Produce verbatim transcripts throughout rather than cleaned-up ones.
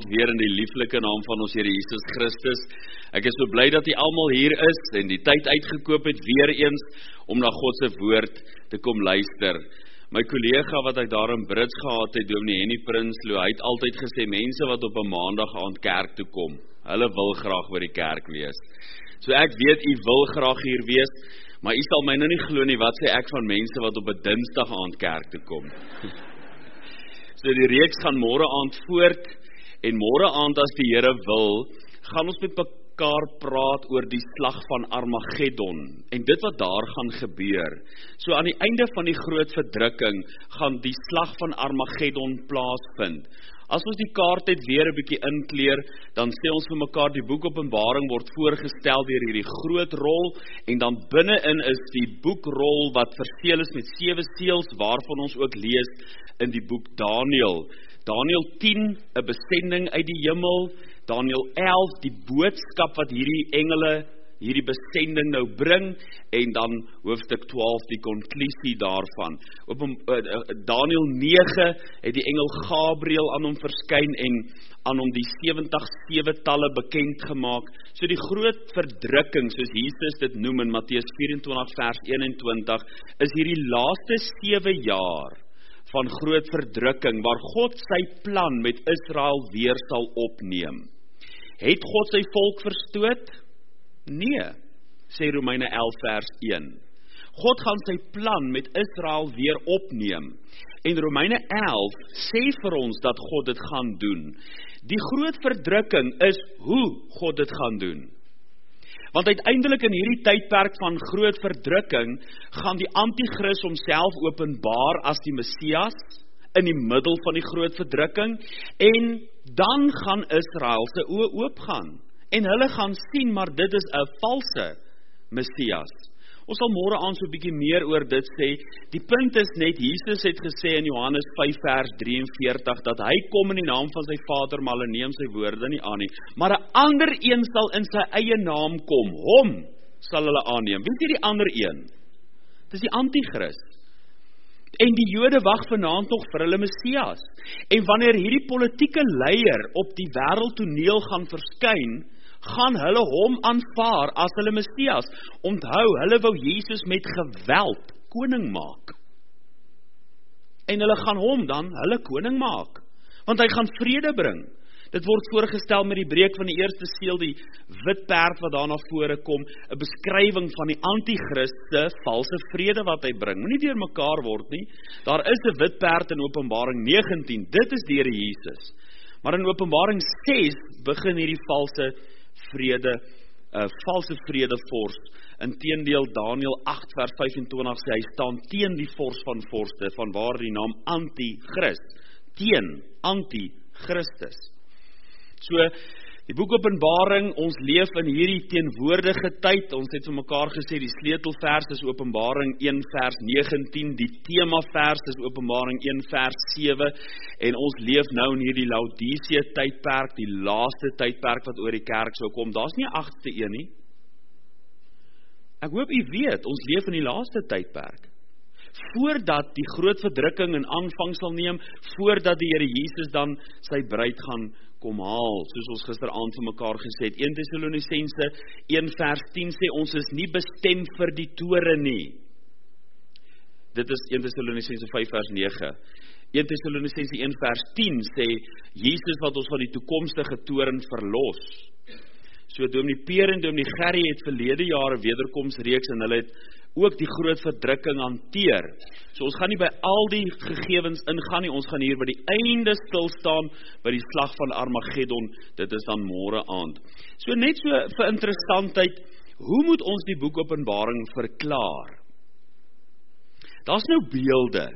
weer in die lieflike naam van ons Here Jesus Christus. Ek is so bly dat jy almal hier is en die tyd uitgekoop het weer eens om na God se woord te kom luister. My kollega wat ek daar in Brits gehad het, Dominee Henny Prinsloo, hy het altyd gesê, mense wat op 'n maandag aand kerk toe kom, hulle wil graag by die kerk wees. So ek weet, u wil graag hier wees, maar u sal my nou nie glo nie, wat sê ek van mense wat op 'n dinsdag aand kerk toe kom. So die reeks gaan môre aand voort, en môre aand as die Here wil, gaan ons met mekaar praat oor die slag van Armageddon, en dit wat daar gaan gebeur. So aan die einde van die groot verdrukking, gaan die slag van Armageddon plaasvind. As ons die kaart net weer 'n bietjie inkleer, dan sê ons vir mekaar, die boek Openbaring word voorgestel deur hierdie groot rol, en dan binne-in is die boekrol wat verseël is met sewe seels, waarvan ons ook lees in die boek Daniël. Daniël tien, 'n besending uit die hemel, Daniël elf, die boodskap wat hierdie engele, hierdie besending nou bring, en dan hoofstuk twaalf, die konklusie daarvan. Op uh, Daniël nege het die engel Gabriël aan hom verskyn en aan hom die sewentig sewe talle bekend gemaak. So die groot verdrukking, soos Jesus dit noem in Matteus vyf-en-twintig vers eenentwintig, is hierdie laaste sewe jaar van groot verdrukking, waar God sy plan met Israel weer sal opneem. Het God sy volk verstoot? Nee, sê Romeine elf vers een. God gaan sy plan met Israel weer opneem. En Romeine elf sê vir ons dat God dit gaan doen. Die groot verdrukking is hoe God dit gaan doen. Want uiteindelik in hierdie tydperk van groot verdrukking, gaan die antichrist homself openbaar as die Messias, in die middel van die groot verdrukking, en dan gaan Israel se oë oopgaan. En hulle gaan sien, maar dit is 'n valse Messias. Ons sal môre aan so 'n bietjie meer oor dit sê. Die punt is net, Jesus het gesê in Johannes vyf vers drieënveertig, dat hy kom in die naam van sy Vader, maar hulle neem sy woorde nie aan nie. Maar 'n ander een sal in sy eie naam kom, hom sal hulle aanneem. Wie is die ander een? Dis die Antichrist. En die Jode wag vanaand nog vir hulle Messias. En wanneer hierdie politieke leier op die wêreldtoneel gaan verskyn, gaan hulle hom aanvaar as hulle Messias. Onthou, hulle wou Jesus met geweld koning maak. En hulle gaan hom dan hulle koning maak, want hy gaan vrede bring. Dit word voorgestel met die breek van die eerste seël, die wit perd wat daarna vore kom, 'n beskrywing van die antichrist se valse vrede wat hy bring. Moenie deur mekaar word nie. Daar is 'n wit perd in Openbaring negentien, dit is die Here Jesus. Maar in Openbaring ses begin hierdie valse vrede, uh, valse vrede vors. Inteendeel, Daniël agt vers vyf-en-twintig sê, hy staan teen die vors van vorste, vanwaar die naam Antichrist, teen Antichristus. So, die boek Openbaring, ons leef in hierdie teenwoordige tyd, ons het vir mekaar gesê, die sleutelvers is Openbaring een vers negentien, die themavers is Openbaring een vers sewe, en ons leef nou in hierdie Laodicea tydperk, die laaste tydperk wat oor die kerk sou kom. Daar's nie 'n agste een nie. Ek hoop u weet, ons leef in die laaste tydperk. Voordat die groot verdrukking in aanvang sal neem, voordat die Here Jesus dan sy bruid gaan kom haal, soos ons gisteraand vir mekaar gesê het. Eerste Tessalonisense een vers tien sê, ons is nie bestem vir die toren nie. Dit is Eerste Tessalonisense vyf vers nege. Eerste Tessalonisense een vers tien sê, Jesus wat ons van die toekomstige toren verlos. So Dominee Peer en Dominee Gerry het verlede jaar 'n wederkomsreeks, en hulle het ook die groot verdrukking hanteer. So ons gaan nie by al die gegevens ingaan nie, ons gaan hier by die einde stil staan, by die slag van Armageddon, dit is dan môre aand. So net so vir interessantheid, hoe moet ons die boek Openbaring verklaar? Daar's nou beelde,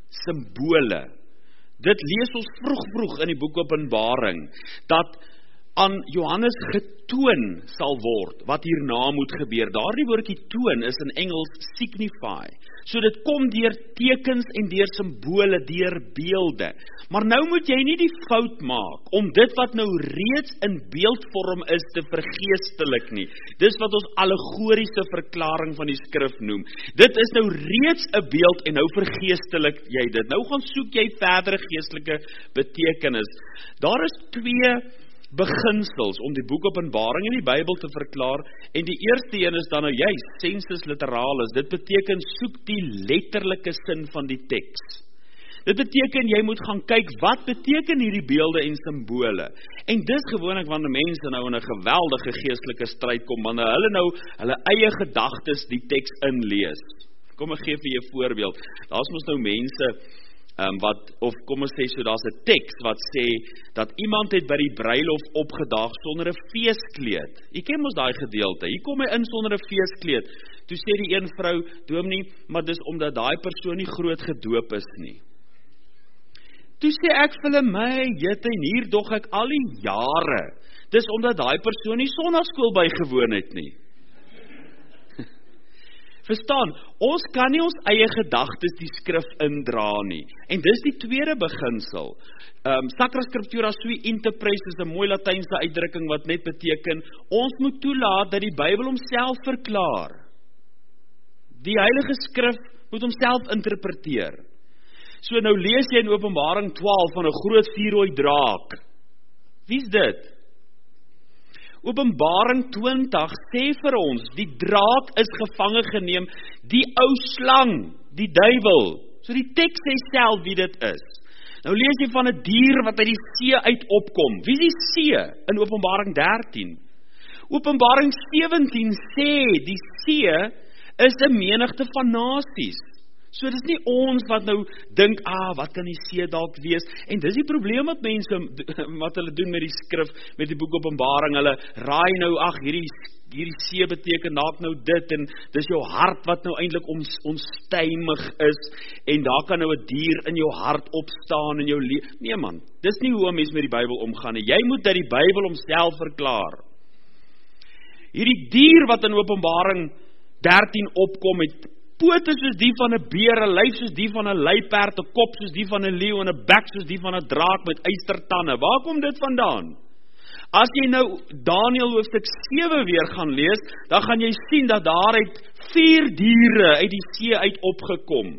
simbole, dit lees ons vroeg vroeg in die boek Openbaring, dat aan Johannes getoon sal word, wat hierna moet gebeur. Daardie woordjie toon is in Engels signify. So dit kom deur tekens en deur simbole, deur beelde. Maar nou moet jy nie die fout maak, om dit wat nou reeds in beeldvorm is, te vergeestelik nie. Dis wat ons allegoriese verklaring van die skrif noem. Dit is nou reeds 'n beeld, en nou vergeestelik jy dit. Nou gaan soek jy verdere geestelike betekenis. Daar is twee beginsels om die boek Openbaring in die Bybel te verklaar, en die eerste een is dan nou juist sensus literalis. Dit beteken soek die letterlike sin van die teks. Dit beteken jy moet gaan kyk wat beteken hierdie beelde en simbole. En dis gewoonlik wanneer mense nou in 'n geweldige geestelike stryd kom, wanneer hulle nou hulle eie gedagtes die teks inlees. Kom ek gee vir jou 'n voorbeeld. Daar's mos nou mense Um, wat, of kom ons sê so, daar's 'n teks wat sê, dat iemand het by die bruilof opgedaag sonder 'n feeskleed. Jy ken mos daai gedeelte, hier kom hy in sonder 'n feeskleed. Toe sê die een vrou, dominee, maar dis omdat daai persoon nie groot gedoop is nie. Toe sê ek vir hulle, my jette, en hier dog ek al die jare, dis omdat daai persoon nie sonnaskool bygewoon het nie. Verstaan, ons kan nie ons eie gedagtes die skrif indra nie. En dis die tweede beginsel. Um, Sacra Scriptura sui interpres is 'n mooi Latynse uitdrukking wat net beteken, ons moet toelaat dat die Bybel homself verklaar. Die Heilige Skrif moet homself interpreteer. So nou lees jy in Openbaring twaalf van 'n groot vuurrooi draak. Wie's dit? Openbaring twintig sê vir ons, die draak is gevange geneem, die ou slang, die duiwel. So die teks sê self wie dit is. Nou lees jy van 'n dier wat uit die see uit opkom. Wie is die see in Openbaring dertien? Openbaring sewentien sê, die see is 'n menigte van nasies. So dis nie ons wat nou dink, ah, wat kan die see dalk wees? En dis die probleem wat mense, wat hulle doen met die skrif, met die boek Openbaring, hulle raai nou, ag, hierdie, hierdie see beteken dalk nou dit, en dis jou hart wat nou eintlik ons, onstuimig is, en daar kan nou 'n dier in jou hart opstaan, in jou lewe. Nee man, dis nie hoe 'n mens met die Bybel omgaan nie. Jy moet dat die Bybel homself verklaar. Hierdie dier wat in Openbaring dertien opkom, het pote soos die van 'n beer, 'n lyf soos die van 'n luiperd, 'n kop soos die van 'n leeu en 'n bek soos die van 'n draak met ystertande. Waar kom dit vandaan? As jy nou Daniël hoofstuk sewe weer gaan lees, dan gaan jy sien dat daar uit vier diere uit die see uit opgekom.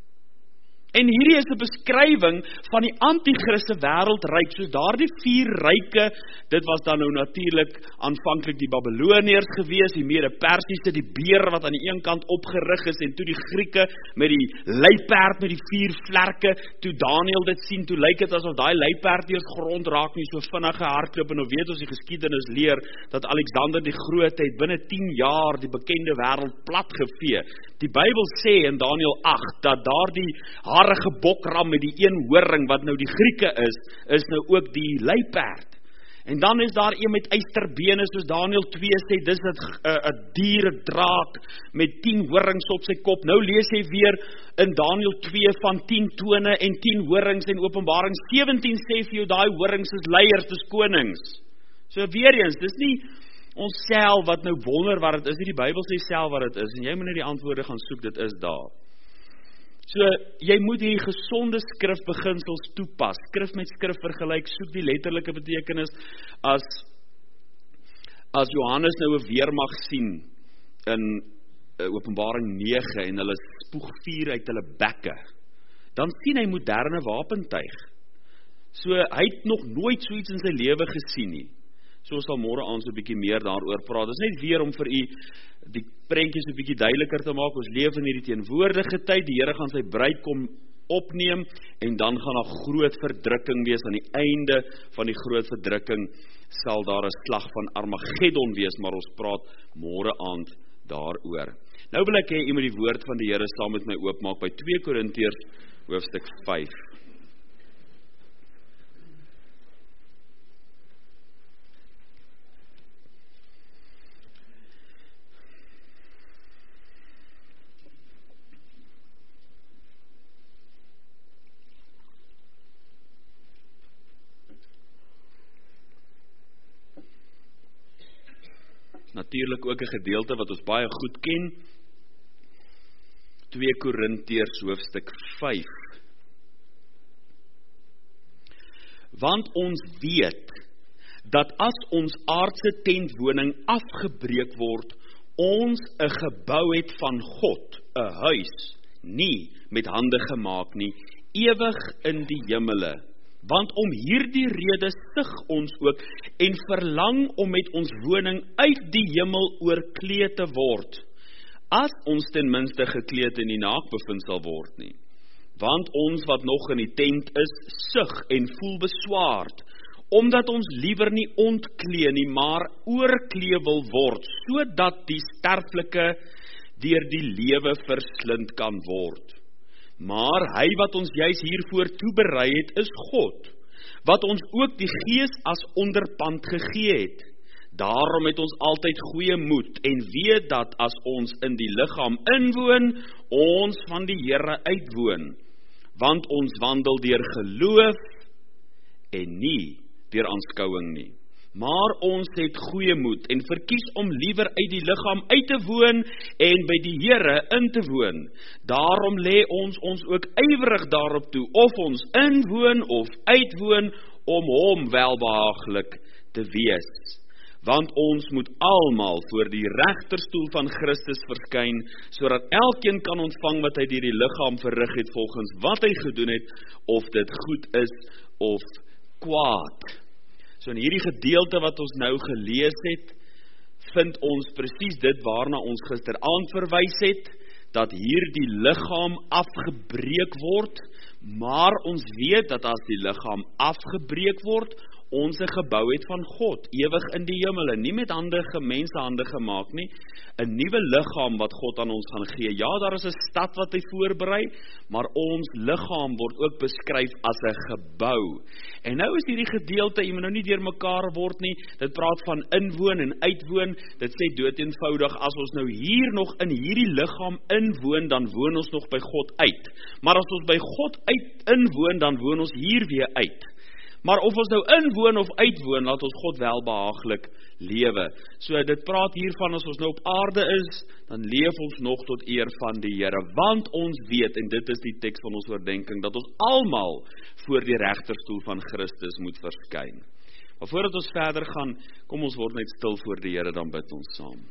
En hierdie is 'n beskrywing van die antichriste wêreldryk, soos daardie vier ryke, dit was dan nou natuurlik aanvanklik die Babiloniërs gewees, die Mede-Persiese, die beer wat aan die een kant opgerig is, en toe die Grieke met die luiperd met die vier vlerke. Toe Daniël dit sien, toe lyk dit asof daai luiperd eers grond raak nie, so vinnig gehardloop, en nou weet ons die geskiedenis leer, dat Alexander die Grote het binne tien jaar die bekende wêreld platgevee. Die Bybel sê in Daniël agt, dat daardie harige bokram met die een horing, wat nou die Grieke is, is nou ook die luiperd. En dan is daar een met ysterbene, soos Daniël twee sê, dis 'n dier, 'n draak, met tien horings op sy kop. Nou lees jy weer in Daniël twee van tien tone en tien horings, en Openbaring sewentien sê vir jou, daai horings is leiers, dis konings. So weer eens, dis nie ons self wat nou wonder wat dit is, nie die Bybel sê self wat dit is, en jy moet net die antwoorde gaan soek, dit is daar. So, jy moet hierdie gesonde skrifbeginsels toepas, skrif met skrif vergelyk, soek die letterlike betekenis. As, as Johannes nou 'n weermag sien in uh, Openbaring nege, en hulle spoeg vuur uit hulle bekke, dan sien hy moderne wapentuig. So, hy het nog nooit so iets in sy lewe gesien nie. So ons sal môre aan so 'n bietjie meer daaroor praat. Dit is net weer om vir u die prentjies 'n bietjie duideliker te maak. Ons leef in hierdie teenwoordige tyd. Die Here gaan sy bruid kom opneem, en dan gaan daar groot verdrukking wees. Aan die einde van die groot verdrukking sal daar 'n slag van Armageddon wees, maar ons praat môre aand daaroor. Nou wil ek hê u moet die woord van die Here saam met my oopmaak by twee Korintiërs hoofstuk vyf. Natuurlik ook 'n gedeelte wat ons baie goed ken. twee Korintiërs hoofstuk vyf. Want ons weet dat as ons aardse tentwoning afgebreek word, ons 'n gebou het van God, 'n huis, nie met hande gemaak nie, ewig in die hemele. Want om hierdie rede sug ons ook en verlang om met ons woning uit die hemel oorkleed te word, as ons ten minste gekleed in die naak bevind sal word nie. Want ons wat nog in die tent is, sug en voel beswaard, omdat ons liewer nie ontklee nie, maar oorklee wil word, sodat die sterflike deur die lewe verslind kan word. Maar hy wat ons juis hiervoor toeberei het, is God, wat ons ook die Gees as onderpand gegee het. Daarom het ons altyd goeie moed en weet dat as ons in die liggaam inwoon, ons van die Here uitwoon. Want ons wandel deur geloof en nie deur aanskouing nie. Maar ons het goeie moed en verkies om liewer uit die liggaam uit te woon en by die Here in te woon. Daarom lê ons ons ook ywerig daarop toe, of ons inwoon of uitwoon, om hom welbehaaglik te wees. Want ons moet almal voor die regterstoel van Christus verskyn, sodat elkeen kan ontvang wat hy deur die liggaam verrig het volgens wat hy gedoen het, of dit goed is of kwaad. So in hierdie gedeelte wat ons nou gelees het, vind ons presies dit waarna ons gisteraand verwys het, dat hier die liggaam afgebreek word, maar ons weet dat as die liggaam afgebreek word, ons 'n gebou het van God, ewig in die hemel, nie met hande, mense hande gemaak nie, 'n nuwe liggaam wat God aan ons gaan gee. Ja, daar is 'n stad wat hy voorberei, maar ons liggaam word ook beskryf as 'n gebou. En nou is hierdie gedeelte, jy moet nou nie deur mekaar word nie, dit praat van inwoon en uitwoon, dit sê dood eenvoudig, as ons nou hier nog in hierdie liggaam inwoon, dan woon ons nog by God uit. Maar as ons by God uit inwoon, dan woon ons hier weer uit. Maar of ons nou inwoon of uitwoon, laat ons God welbehaaglik lewe. So dit praat hiervan, as ons nou op aarde is, dan leef ons nog tot eer van die Here. Want ons weet, en dit is die teks van ons oordenking, dat ons almal voor die regterstoel van Christus moet verskyn. Maar voordat ons verder gaan, kom ons word net stil voor die Here, dan bid ons saam.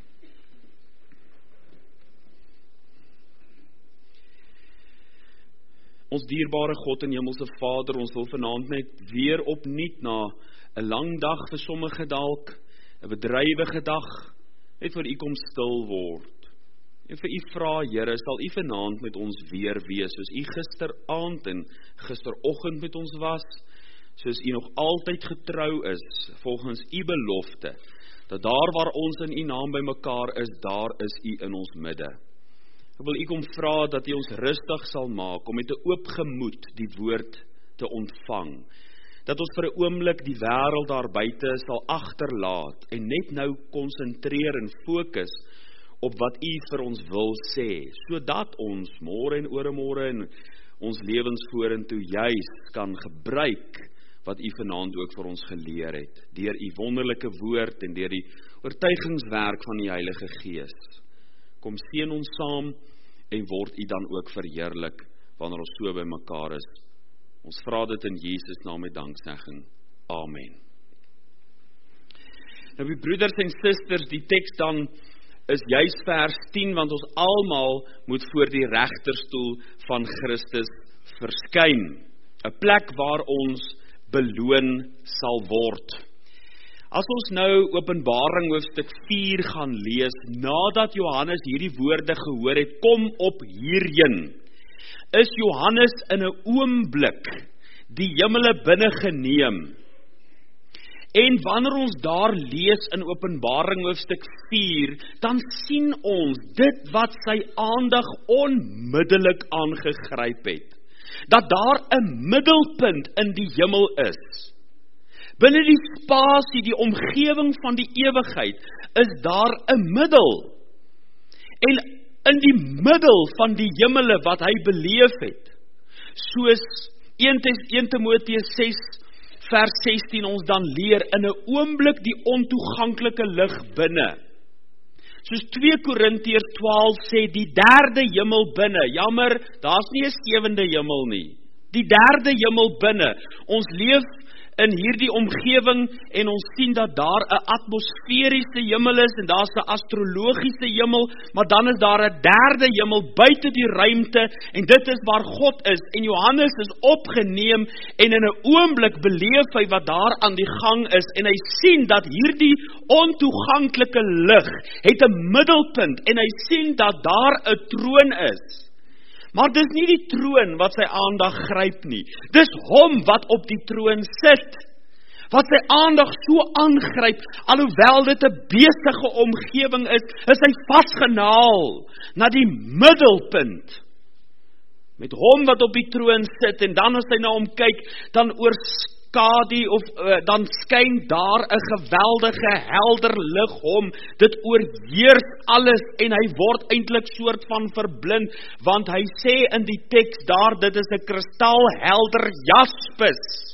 Ons dierbare God en Hemelse Vader, ons wil vanaand net weer opnuut na 'n lang dag vir sommige dalk, 'n bedrywige dag, net vir U kom stil word. En vir U vra, Here, sal U vanaand met ons weer wees, soos U gisteraand en gisteroggend met ons was, soos U nog altyd getrou is, volgens U belofte, dat daar waar ons in U naam by mekaar is, daar is U in ons midde. Ek wil U kom vra dat U ons rustig sal maak, om met 'n oop gemoed die woord te ontvang. Dat ons vir 'n oomblik die wêreld daar buite sal agterlaat, en net nou konsentreer en fokus op wat U vir ons wil sê, sodat ons môre en ooremôre en ons lewens vorentoe juis kan gebruik wat U vanaand ook vir ons geleer het, deur U wonderlike woord en deur die oortuigingswerk van die Heilige Gees. Kom seën ons saam en word U dan ook verheerlik wanneer ons so by mekaar is. Ons vra dit in Jesus naam met danksegging. Amen. Nou die broeders en susters, die teks dan is juis vers tien, want ons almal moet voor die regterstoel van Christus verskyn. 'n Plek waar ons beloon sal word. As ons nou Openbaring hoofstuk vier gaan lees, nadat Johannes hierdie woorde gehoor het, kom op hierheen, is Johannes in 'n oomblik die hemele binne geneem. En wanneer ons daar lees in Openbaring hoofstuk vier, dan sien ons dit wat sy aandag onmiddellik aangegryp het. Dat daar 'n middelpunt in die hemel is. Binne die spasie, die omgewing van die ewigheid, is daar 'n middel. En in die middel van die hemele wat hy beleef het, soos een Timoteus ses vers sestien ons dan leer, in 'n oomblik die ontoeganklike lig binne. Soos twee Korintiërs twaalf sê, die derde hemel binne. Jammer, daar's nie 'n sewende hemel nie. Die derde hemel binne. Ons leef in hierdie omgewing en ons sien dat daar 'n atmosferiese hemel is en daar's 'n astrologiese hemel, maar dan is daar 'n derde hemel buite die ruimte en dit is waar God is. En Johannes is opgeneem en in 'n oomblik beleef hy wat daar aan die gang is en hy sien dat hierdie ontoeganklike lig het 'n middelpunt en hy sien dat daar 'n troon is. Maar dis nie die troon wat sy aandag gryp nie. Dis hom wat op die troon sit. Wat sy aandag so aangryp, alhoewel dit 'n besige omgewing is, is hy vasgenaal na die middelpunt. Met hom wat op die troon sit, en dan as hy na hom kyk, dan oorskadu of uh, dan skyn daar 'n geweldige helder lig hom. Dit oorheers alles en hy word eintlik soort van verblind, want hy sê in die teks daar, dit is 'n kristalhelder jaspis.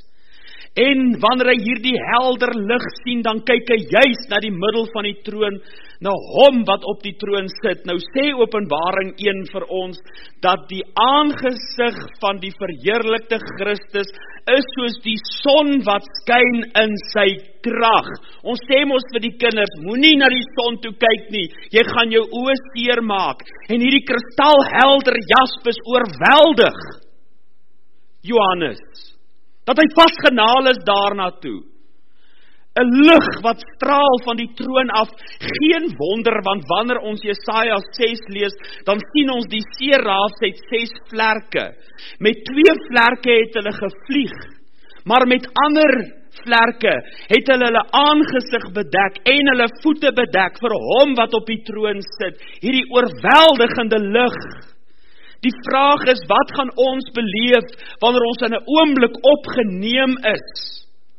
En wanneer hy hierdie helder lig sien, dan kyk hy juis na die middel van die troon, na hom wat op die troon sit. Nou sê Openbaring een vir ons, dat die aangesig van die verheerlikte Christus is soos die son wat skyn in sy krag. Ons sê mos vir die kinders, moenie na die son toe kyk nie, jy gaan jou oë seer maak. En hierdie kristalhelder jaspis oorweldig Johannes, dat hy vasgenaal is daarna toe. 'n lig wat straal van die troon af, geen wonder, want wanneer ons Jesaja ses lees, dan sien ons die serafs het ses vlerke. Met twee vlerke het hulle gevlieg, maar met ander vlerke het hulle hulle aangesig bedek en hulle voete bedek vir hom wat op die troon sit. Hierdie oorweldigende lig. Die vraag is, wat gaan ons beleef wanneer ons in 'n oomblik opgeneem is?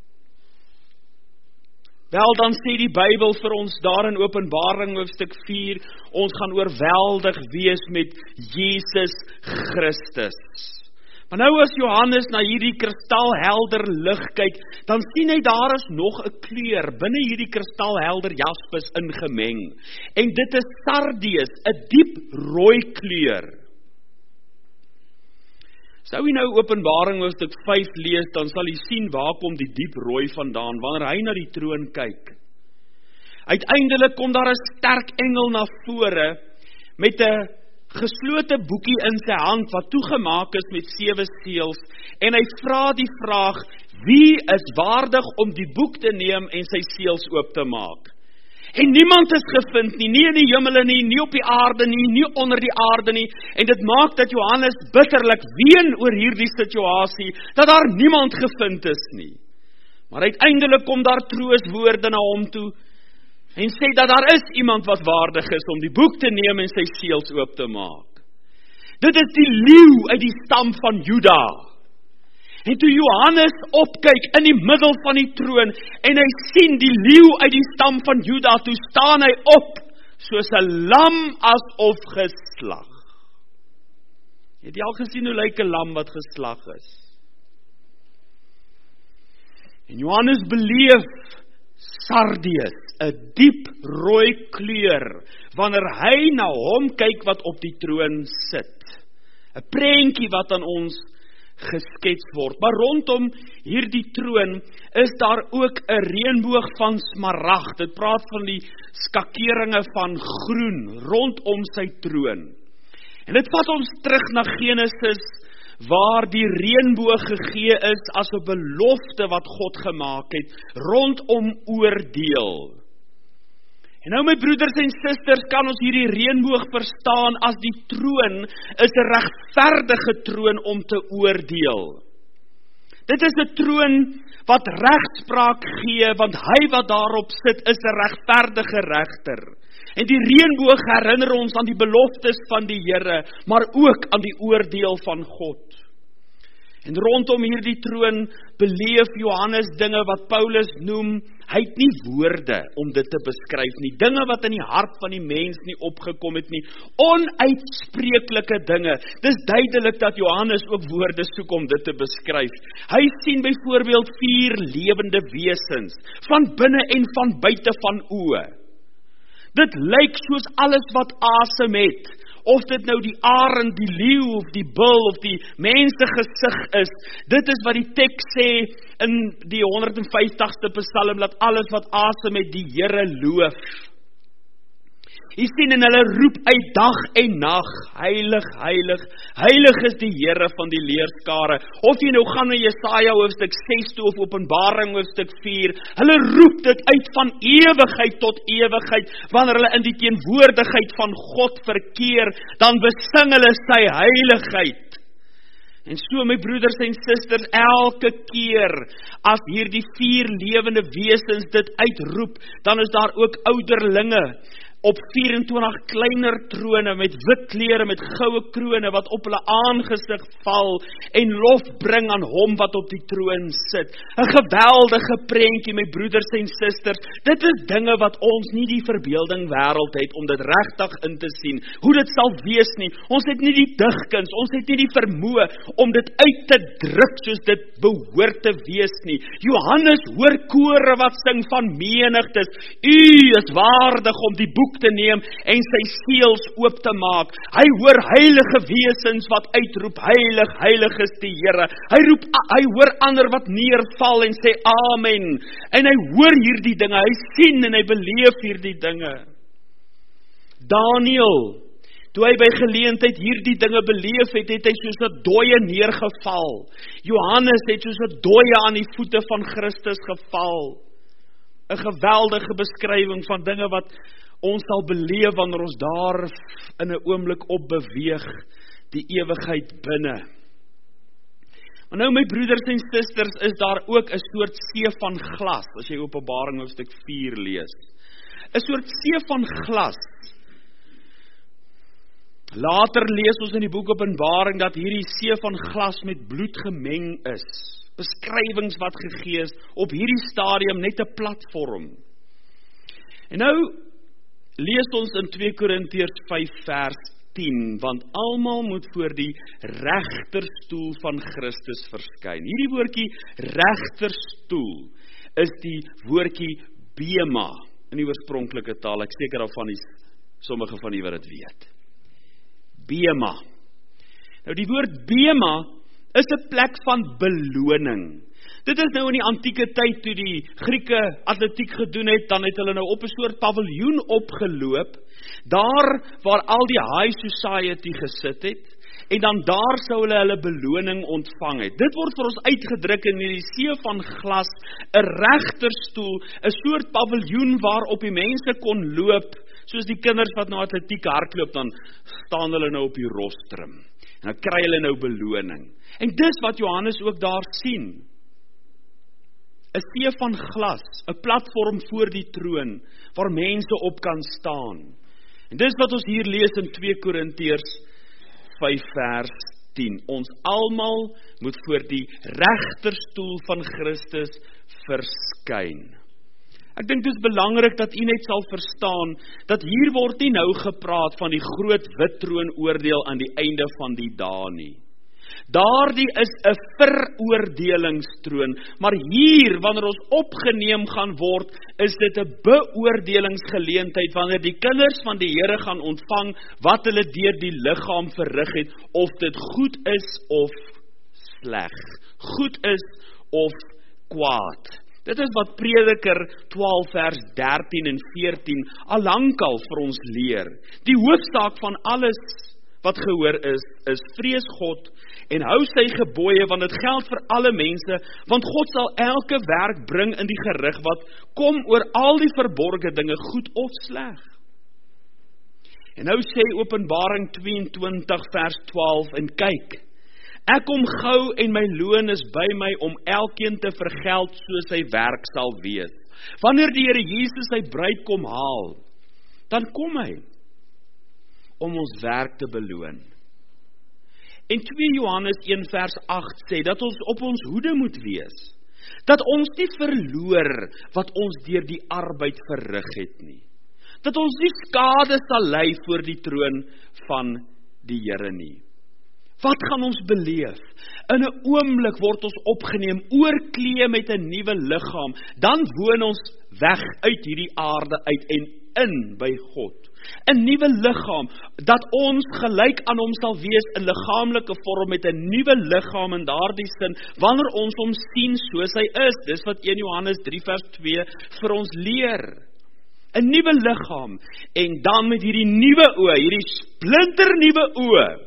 Wel, dan sê die Bybel vir ons daar in Openbaring hoofstuk vier, ons gaan oorweldig wees met Jesus Christus. Maar nou as Johannes na hierdie kristalhelder lig kyk, dan sien hy daar is nog 'n kleur binne hierdie kristalhelder jaspis ingemeng. En dit is sardius, 'n diep rooi kleur. Sou jy nou Openbaring hoofstuk vyf lees, dan sal jy sien waar kom die diep rooi vandaan, wanneer hy na die troon kyk. Uiteindelik kom daar 'n sterk engel na vore, met 'n geslote boekie in sy hand, wat toegemaak is met sewe seels, en hy vra die vraag, wie is waardig om die boek te neem en sy seels oop te maak? En niemand is gevind nie, nie in die hemele nie, nie op die aarde nie, nie onder die aarde nie, en dit maak dat Johannes bitterlik ween oor hierdie situasie, dat daar niemand gevind is nie. Maar uiteindelik kom daar troostwoorde na hom toe, en sê dat daar is iemand wat waardig is om die boek te neem en sy seels oop te maak. Dit is die leeu uit die stam van Juda. En toe Johannes opkyk in die middel van die troon, en hy sien die leeu uit die stam van Juda, toe staan hy op, soos 'n lam asof geslag. Het jy al gesien hoe lyk 'n lam wat geslag is? En Johannes beleef sardius, 'n diep rooi kleur, wanneer hy na hom kyk wat op die troon sit. 'n Prentjie wat aan ons geskets word. Maar rondom hierdie troon is daar ook 'n reënboog van smaragd. Dit praat van die skakeringe van groen rondom sy troon. En dit vat ons terug na Genesis, waar die reënboog gegee is as 'n belofte wat God gemaak het, rondom oordeel. En nou my broeders en susters, kan ons hierdie reënboog verstaan as die troon is 'n regverdige troon om te oordeel. Dit is 'n troon wat regspraak gee, want hy wat daarop sit is 'n regverdige regter. En die reënboog herinner ons aan die beloftes van die Here, maar ook aan die oordeel van God. En rondom hierdie troon beleef Johannes dinge wat Paulus noem, hy het nie woorde om dit te beskryf nie, dinge wat in die hart van die mens nie opgekom het nie, onuitspreeklike dinge. Dis duidelik dat Johannes ook woorde soek om dit te beskryf. Hy sien byvoorbeeld vier lewende wesens, van binne en van buite van oë. Dit lyk soos alles wat asem het, of dit nou die arend, die leeu, of die bul, of die mense gesig is. Dit is wat die teks sê in die honderd en vyftigste Psalm, dat alles wat asem het die Here loof. Jy sien, en hulle roep uit dag en nag, heilig, heilig, heilig is die Here van die leerskare. Of jy nou gaan na Jesaja hoofstuk ses toe, of Openbaring hoofstuk vier, hulle roep dit uit van ewigheid tot ewigheid. Wanneer hulle in die teenwoordigheid van God verkeer, dan besing hulle sy heiligheid. En so my broeders en susters, elke keer as hierdie vier lewende wesens dit uitroep, dan is daar ook ouderlinge op vyf en twintig kleiner trone met wit klere, met goue krone wat op hulle aangesig val en lof bring aan hom wat op die troon sit. 'n Geweldige prentjie, my broeders en susters. Dit is dinge wat ons nie die verbeelding wêreld het om dit regtig in te sien, hoe dit sal wees nie. Ons het nie die digkuns, ons het nie die vermoë om dit uit te druk soos dit behoort te wees nie. Johannes hoor kore wat sing van menigtes, u is waardig om die boek te neem en sy seels oop te maak. Hy hoor heilige wesens wat uitroep, heilig, heilig is die Here. Hy roep, hy hoor ander wat neerval en sê amen. En hy hoor hierdie dinge, hy sien en hy beleef hierdie dinge. Daniel, toe hy by geleentheid hierdie dinge beleef het, het hy soos 'n dooie neergeval. Johannes het soos 'n dooie aan die voete van Christus geval. 'n Geweldige beskrywing van dinge wat ons sal beleef wanneer ons daar in 'n oomblik op beweeg, die ewigheid binne. Maar nou my broeders en susters, is daar ook 'n soort see van glas, as jy Openbaring hoofstuk vier lees. 'n Soort see van glas. Later lees ons in die boek Openbaring dat hierdie see van glas met bloed gemeng is. Beskrywings wat gegee is, op hierdie stadium net 'n platform. En nou lees ons in twee Korintiërs vyf vers tien, want almal moet voor die regterstoel van Christus verskyn. Hierdie woordjie regterstoel is die woordjie bema in die oorspronklike taal. Ek seker daarvan is sommige van u wat dit weet. Bema. Nou die woord bema is 'n plek van beloning. Dit is nou in die antieke tyd toe die Grieke atletiek gedoen het, dan het hulle nou op 'n soort paviljoen opgeloop, daar waar al die high society gesit het, en dan daar sou hulle hulle beloning ontvang het. Dit word vir ons uitgedruk in die see van glas, 'n regterstoel, 'n soort paviljoen waarop die mense kon loop, soos die kinders wat nou atletiek hardloop, dan staan hulle nou op die rostrum, en dan kry hulle nou beloning. En dis wat Johannes ook daar sien. 'n See van glas, 'n platform voor die troon, waar mense op kan staan. En dis wat ons hier lees in twee Korintiërs vyf vers tien. Ons almal moet voor die regterstoel van Christus verskyn. Ek dink dit is belangrik dat u net sal verstaan, dat hier word nie nou gepraat van die groot wit troonoordeel aan die einde van die dae nie. Daardie is 'n veroordelingstroon, maar hier, wanneer ons opgeneem gaan word, is dit 'n beoordelingsgeleentheid, wanneer die kinders van die Here gaan ontvang, wat hulle deur die liggaam verrig het, of dit goed is of sleg, goed is of kwaad. Dit is wat Prediker twaalf vers dertien en veertien al lankal vir ons leer. Die hoofsaak van alles wat gehoor is, is vrees God en hou sy gebooie, want dit geld vir alle mense, want God sal elke werk bring in die gerig wat kom oor al die verborgde dinge, goed of sleg. En nou sê Openbaring twee en twintig vers twaalf, en kyk, ek kom gou en my loon is by my om elkeen te vergeld soos sy werk sal wees. Wanneer die Here Jesus sy bruid kom haal, dan kom hy om ons werk te beloon. En twee Johannes een vers agt sê, dat ons op ons hoede moet wees, dat ons nie verloor wat ons deur die arbeid verrig het nie, dat ons nie skade sal ly voor die troon van die Here nie. Wat gaan ons beleef? In 'n oomblik word ons opgeneem, oorklee met 'n nuwe liggaam, dan woon ons weg uit hierdie aarde uit en in by God. 'n Nuwe liggaam, dat ons gelyk aan hom sal wees in liggaamlike vorm met 'n nuwe liggaam in daardie sin, wanneer ons hom sien soos hy is. Dis wat een Johannes drie vers twee vir ons leer. 'n Nuwe liggaam, en dan met hierdie nuwe oë, hierdie splinter nuwe oë,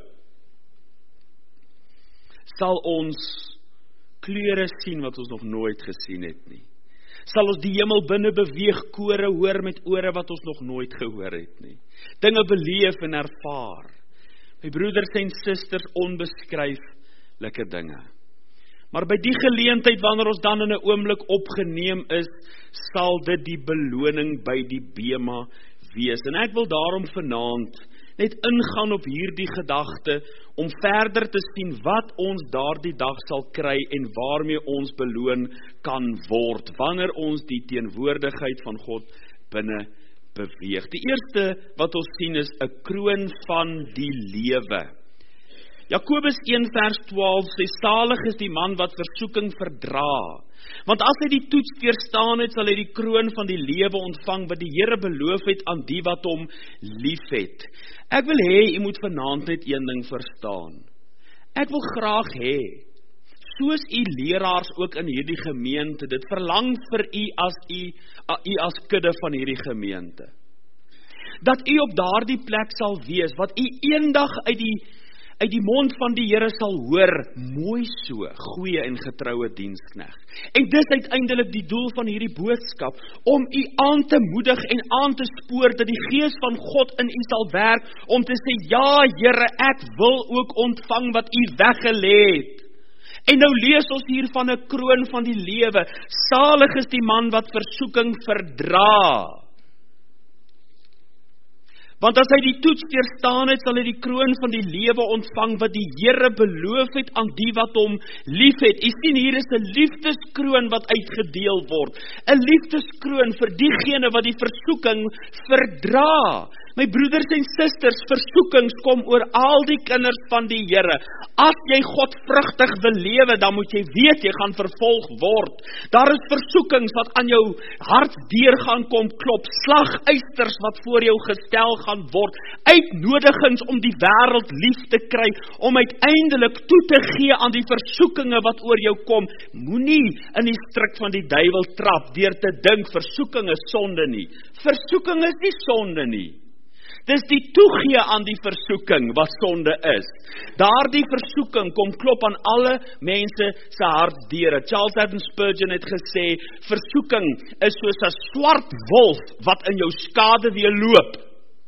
sal ons kleure sien wat ons nog nooit gesien het nie. Sal ons die hemel binne beweeg, kore hoor met ore wat ons nog nooit gehoor het nie. Dinge beleef en ervaar. My broeders en susters, onbeskryflike dinge. Maar by die geleentheid, wanneer ons dan in 'n oomblik opgeneem is, sal dit die beloning by die bema wees. En ek wil daarom vanaand net ingaan op hierdie gedagte, om verder te sien wat ons daardie dag sal kry en waarmee ons beloon kan word, wanneer ons die teenwoordigheid van God binne beweeg. Die eerste wat ons sien is 'n kroon van die lewe. Jakobus een vers twaalf sê, salig is die man wat versoeking verdra, want as hy die toets deurstaan het, sal hy die kroon van die lewe ontvang, wat die Here beloof het aan die wat hom lief het. Ek wil hê, u moet vanaand net een ding verstaan. Ek wil graag hê, soos u leraars ook in hierdie gemeente, dit verlang vir u as u, u as kudde van hierdie gemeente, dat u op daardie plek sal wees, wat u eendag uit die uit die mond van die Here sal hoor, mooi so, goeie en getroue diensknegt. En dis uiteindelik die doel van hierdie boodskap, om u aan te moedig en aan te spoor, dat die Gees van God in u sal werk, om te sê, ja Here, ek wil ook ontvang wat u weggelê het. En nou lees ons hier van 'n kroon van die lewe, salig is die man wat versoeking verdra. Want as hy die toets deurstaan het, sal hy die kroon van die lewe ontvang, wat die Here beloof het aan die wat hom lief het. U sien, hier is 'n liefdeskroon wat uitgedeel word. 'n Liefdeskroon vir diegene wat die versoeking verdra. My broeders en susters, versoekings kom oor al die kinders van die Here. As jy godvrugtig wil lewe, dan moet jy weet, jy gaan vervolg word. Daar is versoekings wat aan jou hartsdeur gaan kom klop, slaguisters wat voor jou gestel gaan word, uitnodigings om die wêreld lief te kry, om uiteindelik toe te gee aan die versoekinge wat oor jou kom. Moenie in die stryk van die duiwel trap, deur te dink, versoeking is sonde nie. Versoeking is nie sonde nie. Dis die toegee aan die versoeking wat sonde is. Daardie versoeking kom klop aan alle mense se hartsdeure. Charles Haddon Spurgeon het gesê, versoeking is soos 'n swart wolf wat in jou skade weer loop.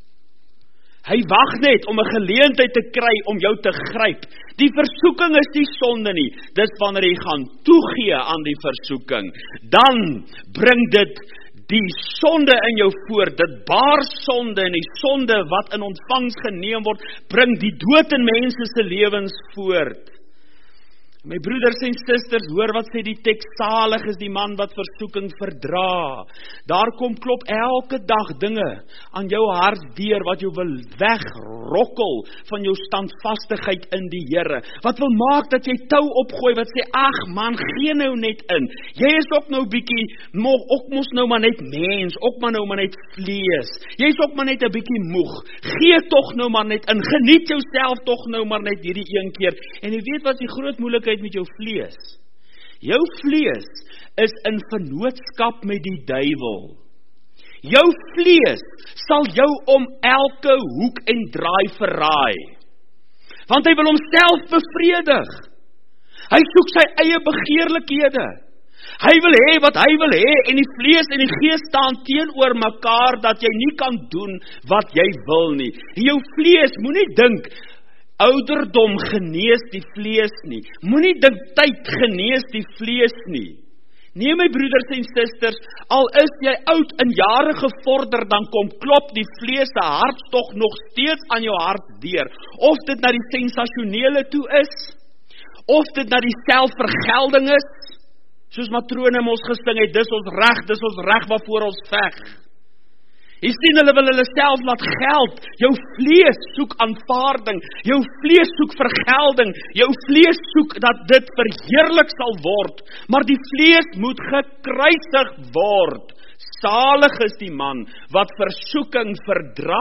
Hy wag net om 'n geleentheid te kry om jou te gryp. Die versoeking is nie sonde nie. Dis wanneer jy gaan toegee aan die versoeking. Dan bring dit die sonde in jou voor, dit baar sonde, en die sonde wat in ontvangs geneem word, bring die dood in mense se lewens voort. My broeders en susters, hoor wat sê die teks, salig is die man wat versoeking verdra. Daar kom klop elke dag dinge aan jou hartsdeur wat jou wil wegrokkel van jou standvastigheid in die Here. Wat wil maak dat jy tou opgooi, wat sê, ag man, gee nou net in. Jy is ook nou bietjie, moeg, ook mos nou maar net mens, ook maar nou maar net vlees. Jy is ook maar net 'n bietjie moeg. Gee tog nou maar net in. Geniet jouself tog nou maar net hierdie een keer. En jy weet wat die groot moeilikheid met jou vlees. Jou vlees is in vennootskap met die duiwel. Jou vlees sal jou om elke hoek en draai verraai. Want hy wil homself bevredig. Hy soek sy eie begeerlikhede. Hy wil hê wat hy wil hê, en die vlees en die gees staan teenoor mekaar, dat jy nie kan doen wat jy wil nie. Jou vlees, moenie dink, ouderdom genees die vlees nie. Moenie dink tyd genees die vlees nie. Nee my broeders en susters, al is jy oud en jare gevorder, dan kom klop die vlees se hartstog nog steeds aan jou hart deur. Of dit na die sensasionele toe is, of dit na die selfvergelding is, soos matrone mos gesing het, dis ons reg, dis ons reg waarvoor ons veg. Jy sien, hulle wil hulle self laat geld. Jou vlees soek aanvaarding, jou vlees soek vergelding, jou vlees soek dat dit verheerlik sal word, maar die vlees moet gekruisig word. Salig is die man wat versoeking verdra.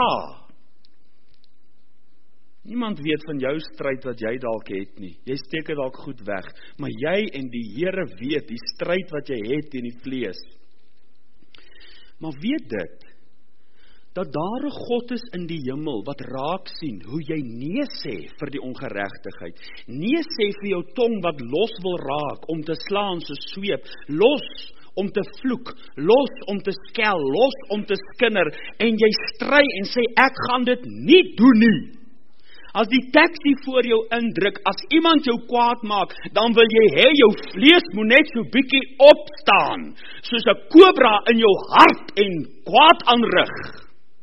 Niemand weet van jou stryd wat jy dalk het nie. Jy steek dit dalk goed weg, maar jy en die Here weet die stryd wat jy het teen die vlees. Maar weet dit, dat daar 'n God is in die hemel wat raak sien hoe jy nee sê vir die ongeregtigheid. Nee sê vir jou tong wat los wil raak om te slaan so sweep, los om te vloek, los om te skel, los om te skinder, en jy stry en sê ek gaan dit nie doen nie. As die taxi voor jou indruk, as iemand jou kwaad maak, dan wil jy hê jou vlees moet net so bietjie opstaan, soos 'n kobra in jou hart en kwaad aanrig.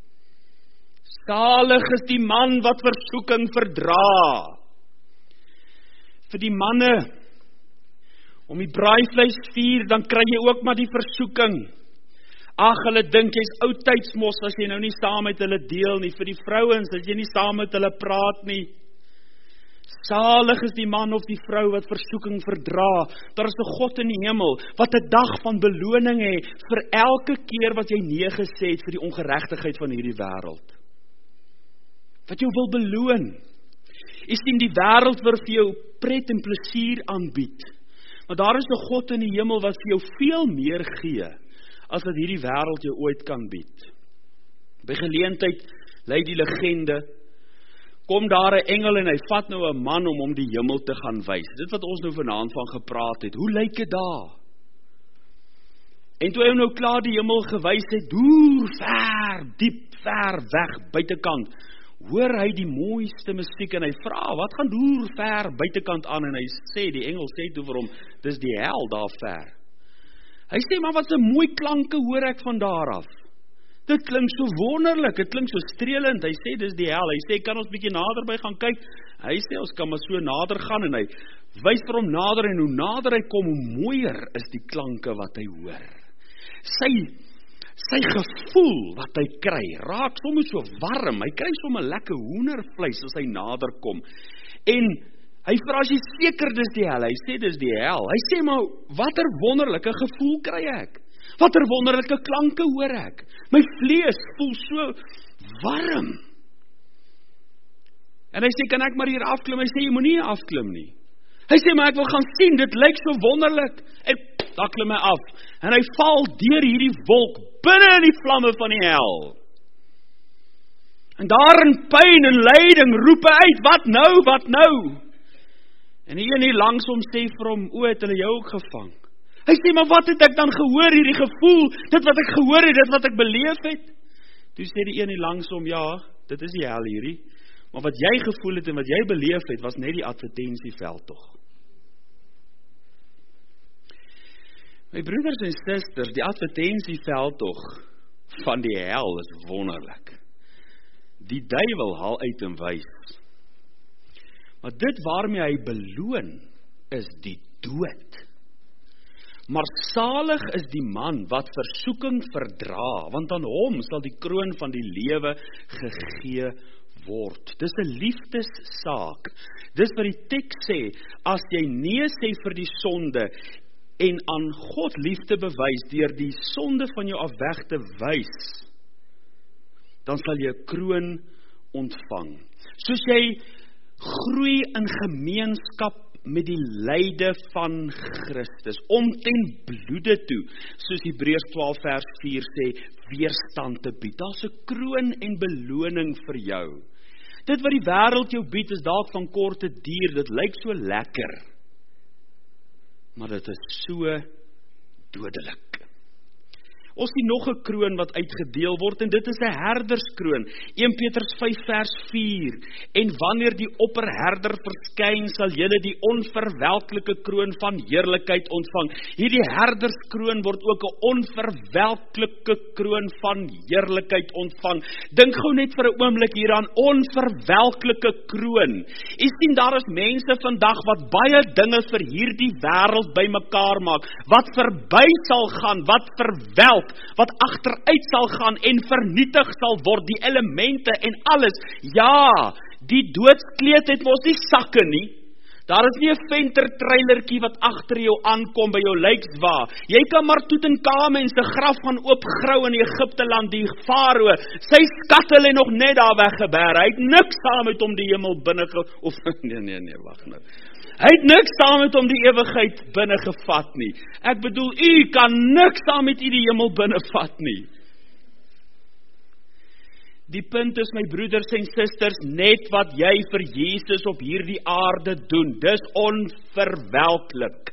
Salig is die man wat versoeking verdra. Vir die manne, om die braaivleis vier, dan kry jy ook maar die versoeking. Ag, hulle dink jy's oudtydsmos as jy nou nie saam met hulle deel nie. Vir die vrouens, as jy nie saam met hulle praat nie. Salig is die man of die vrou wat versoeking verdra. Daar is 'n God in die hemel, wat 'n dag van beloning het, vir elke keer wat jy nee gesê het vir die ongeregtigheid van hierdie wêreld. Wat jou wil beloon. Jy sien, die wêreld wil vir jou pret en plesier aanbied. Maar daar is 'n God in die hemel wat vir jou veel meer gee, as wat hierdie wêreld jou ooit kan bied. By geleentheid, lei die legende, kom daar 'n engel en hy vat nou 'n man om hom die hemel te gaan wys. Dit wat ons nou vanaand van gepraat het, hoe lyk dit daar? En toe hy hom nou klaar die hemel gewys het, deur, ver, diep, ver weg, buitekant, hoor hy die mooiste musiek en hy vra, wat gaan deur ver buitekant aan? En hy sê, die engel sê toe vir hom, dis die hel daar ver. Hy sê, maar wat 'n mooi klanke hoor ek van daar af. Dit klink so wonderlik, dit klink so strelend. Hy sê, dis die hel. Hy sê, kan ons bietjie naderby gaan kyk? Hy sê, ons kan maar so nader gaan, en hy wys vir hom nader, en hoe nader hy kom, hoe mooier is die klanke wat hy hoor. Sy Sy gevoel wat hy kry, raak soms so warm, hy kry soms 'n lekker hoendervleis as hy nader kom. En hy vra, as jy seker dis die hel, hy sê dis die hel. Hy sê, maar watter wonderlike gevoel kry ek? Watter wonderlike klanke hoor ek? My vlees voel so warm. En hy sê, kan ek maar hier afklim? Hy sê, jy moet nie afklim nie. Hy sê, maar ek wil gaan sien, dit lyk so wonderlik. En daar klim hy af. En hy val deur hierdie wolk, binne in die vlamme van die hel. En daar in pyn en lyding roep hy uit, wat nou, wat nou? En die een hier langs hom sê vir hom, o, het hulle jou ook gevang? Hy sê, maar wat het ek dan gehoor, hierdie gevoel, dit wat ek gehoor het, dit wat ek beleef het? Toe sê die een hier langs hom, ja, dit is die hel hierdie, maar wat jy gevoel het en wat jy beleef het, was net die advertensieveldtog. My broeders en susters, die advertensieveldtog van die hel is wonderlik. Die duiwel haal uit en wys. Maar dit waarmee hy beloon, is die dood. Maar salig is die man wat versoeking verdra, want aan hom sal die kroon van die lewe gegee word. Dis 'n liefdessaak. Dis wat die teks sê, as jy nee sê vir die sonde, en aan God liefde bewys, deur die sonde van jou af weg te wys, dan sal jy 'n kroon ontvang. Soos jy groei in gemeenskap met die lyde van Christus, om ten bloede toe, soos Hebreërs twaalf vers vier sê, weerstand te bied. Daar's 'n kroon en beloning vir jou. Dit wat die wêreld jou bied, is dalk van korte duur, dit lyk so lekker, maar dit is so dodelik. Ons sien nog 'n kroon wat uitgedeel word, en dit is 'n herderskroon. Eerste Petrus vyf vers vier. En wanneer die opperherder verskyn, sal julle die onverwelklike kroon van heerlikheid ontvang. Hierdie herderskroon word ook 'n onverwelklike kroon van heerlikheid ontvang. Dink gou net vir 'n oomblik hieraan, onverwelklike kroon. U sien, daar is mense vandag wat baie dinge vir hierdie wêreld bymekaar maak, wat verby sal gaan, wat verwelk, wat agteruit sal gaan en vernietig sal word, die elemente en alles. Ja, die doodskleed het mos nie sakke nie. Daar is nie 'n ventertrailertjie wat agter jou aankom by jou lijkswa. Jy kan maar Tutankhamen se graf gaan oopgrou in Egipte land, die farao, sy skatte lê nog net daar weggeberg. Hy het niks saam met hom die hemel binne ge of nee nee nee, wag nou. Hy het niks saam met hom die ewigheid binne gevat nie. Ek bedoel, u kan niks saam met u die hemel binne vat nie. Die punt is, my broeders en susters, net wat jy vir Jesus op hierdie aarde doen, dis onverwelklik.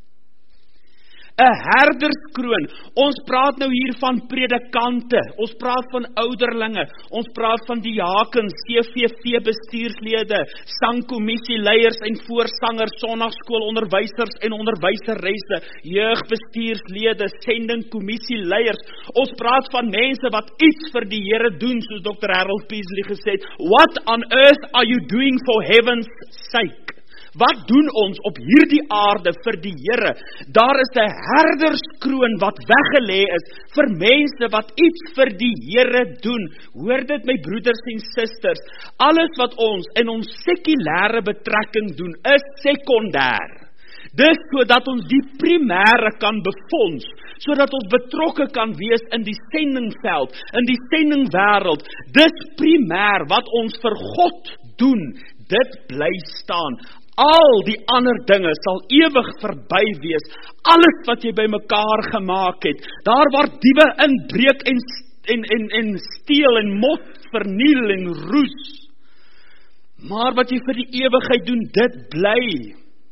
'n herderskroon. Ons praat nou hier van predikante, ons praat van ouderlinge, ons praat van diakens, C V V bestuurslede, sangkommissieleiers en voorsangers, sonnaarskoolonderwysers en onderwyseresse, jeugbestuurslede, sendingkommissieleiers. Ons praat van mense wat iets vir die Here doen, soos dokter Harold Peasley gesê het. What on earth are you doing for heaven's sake? Wat doen ons op hierdie aarde vir die Here? Daar is 'n herderskroon wat weggelê is vir mense wat iets vir die Here doen. Hoor dit, my broeders en susters, alles wat ons in ons sekulêre betrekking doen, is sekondêr. Dis sodat ons die primêre kan befonds, sodat ons betrokke kan wees in die sendingveld, in die sendingwêreld. Dis primêr wat ons vir God doen, dit bly staan. Al die ander dinge sal ewig verby wees. Alles wat jy bymekaar gemaak het, daar waar diewe inbreek en, en, en, en steel en mot verniel en roes. Maar wat jy vir die ewigheid doen, dit bly.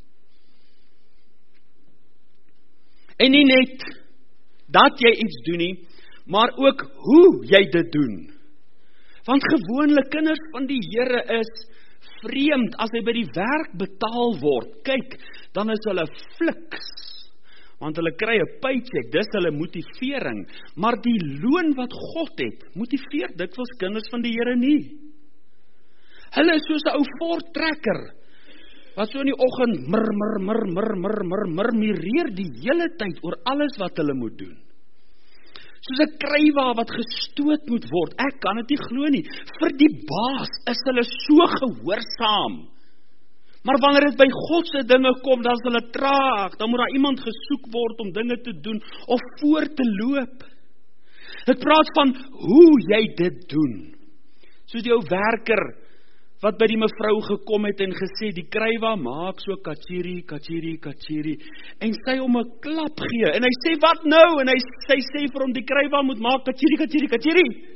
En nie net dat jy iets doen nie, maar ook hoe jy dit doen. Want gewoonlik kinders van die Here is vreemd as hy by die werk betaal word. Kyk, dan is hulle fliks, want hulle kry 'n paycheck, dis hulle motivering. Maar die loon wat God het, motiveer dikwels kinders van die Here nie. Hulle is soos 'n ou voortrekker, wat so in die oggend mur, mur, mur, mur, mur, mur, murmureer die hele tyd oor alles wat hulle moet doen. Soos 'n krywa wat gestoot moet word. Ek kan dit nie glo nie. Vir die baas is hulle so gehoorsaam. Maar wanneer dit by God se dinge kom, dan is hulle traag. Dan moet daar iemand gesoek word om dinge te doen of voor te loop. Dit praat van hoe jy dit doen. Soos die ou werker wat by die mevrou gekom het en gesê, die krywa maak so kachiri, kachiri, kachiri, en sy hom 'n klap gee, en hy sê, wat nou? En hy sy sê vir hom, die krywa moet maak kachiri, kachiri, kachiri.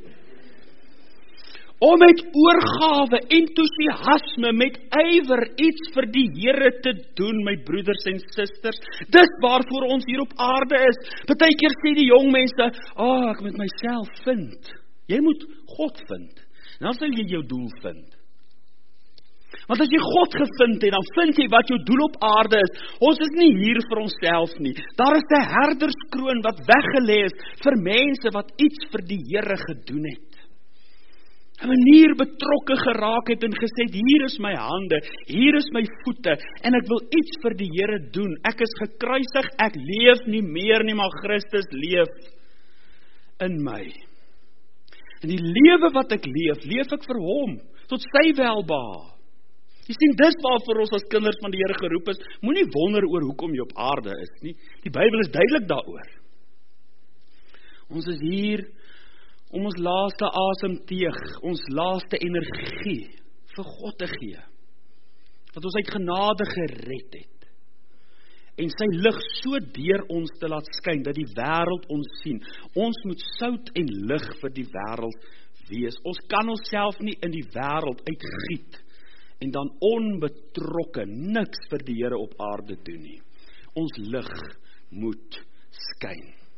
Om met oorgawe, entoesiasme, met ywer iets vir die Here te doen, my broeders en susters, dis waarvoor ons hier op aarde is. Partykeer sê die jong mense, oh, ek moet myself vind. Jy moet God vind, dan sal jy jou doel vind. Want as jy God gevind het, dan vind jy wat jou doel op aarde is. Ons is nie hier vir onsself nie. Daar is 'n herderskroon wat weggelê is vir mense wat iets vir die Here gedoen het. 'n manier betrokke geraak het en gesê, hier is my hande, hier is my voete, en ek wil iets vir die Here doen. Ek is gekruisig, ek leef nie meer nie, maar Christus leef in my. En die lewe wat ek leef, leef ek vir hom, tot sy welbehae. Jy sien, dis waarvoor ons as kinders van die Here geroep is. Moenie wonder oor hoekom jy op aarde is nie. Die Bybel is duidelik daaroor. Ons is hier om ons laaste asemteug, ons laaste energie vir God te gee. Wat ons uit genade gered het. En sy lig so deur ons te laat skyn, dat die wêreld ons sien. Ons moet sout en lig vir die wêreld wees. Ons kan onsself nie in die wêreld uitgiet en dan onbetrokke niks vir die Here op aarde doen nie. Ons lig moet skyn.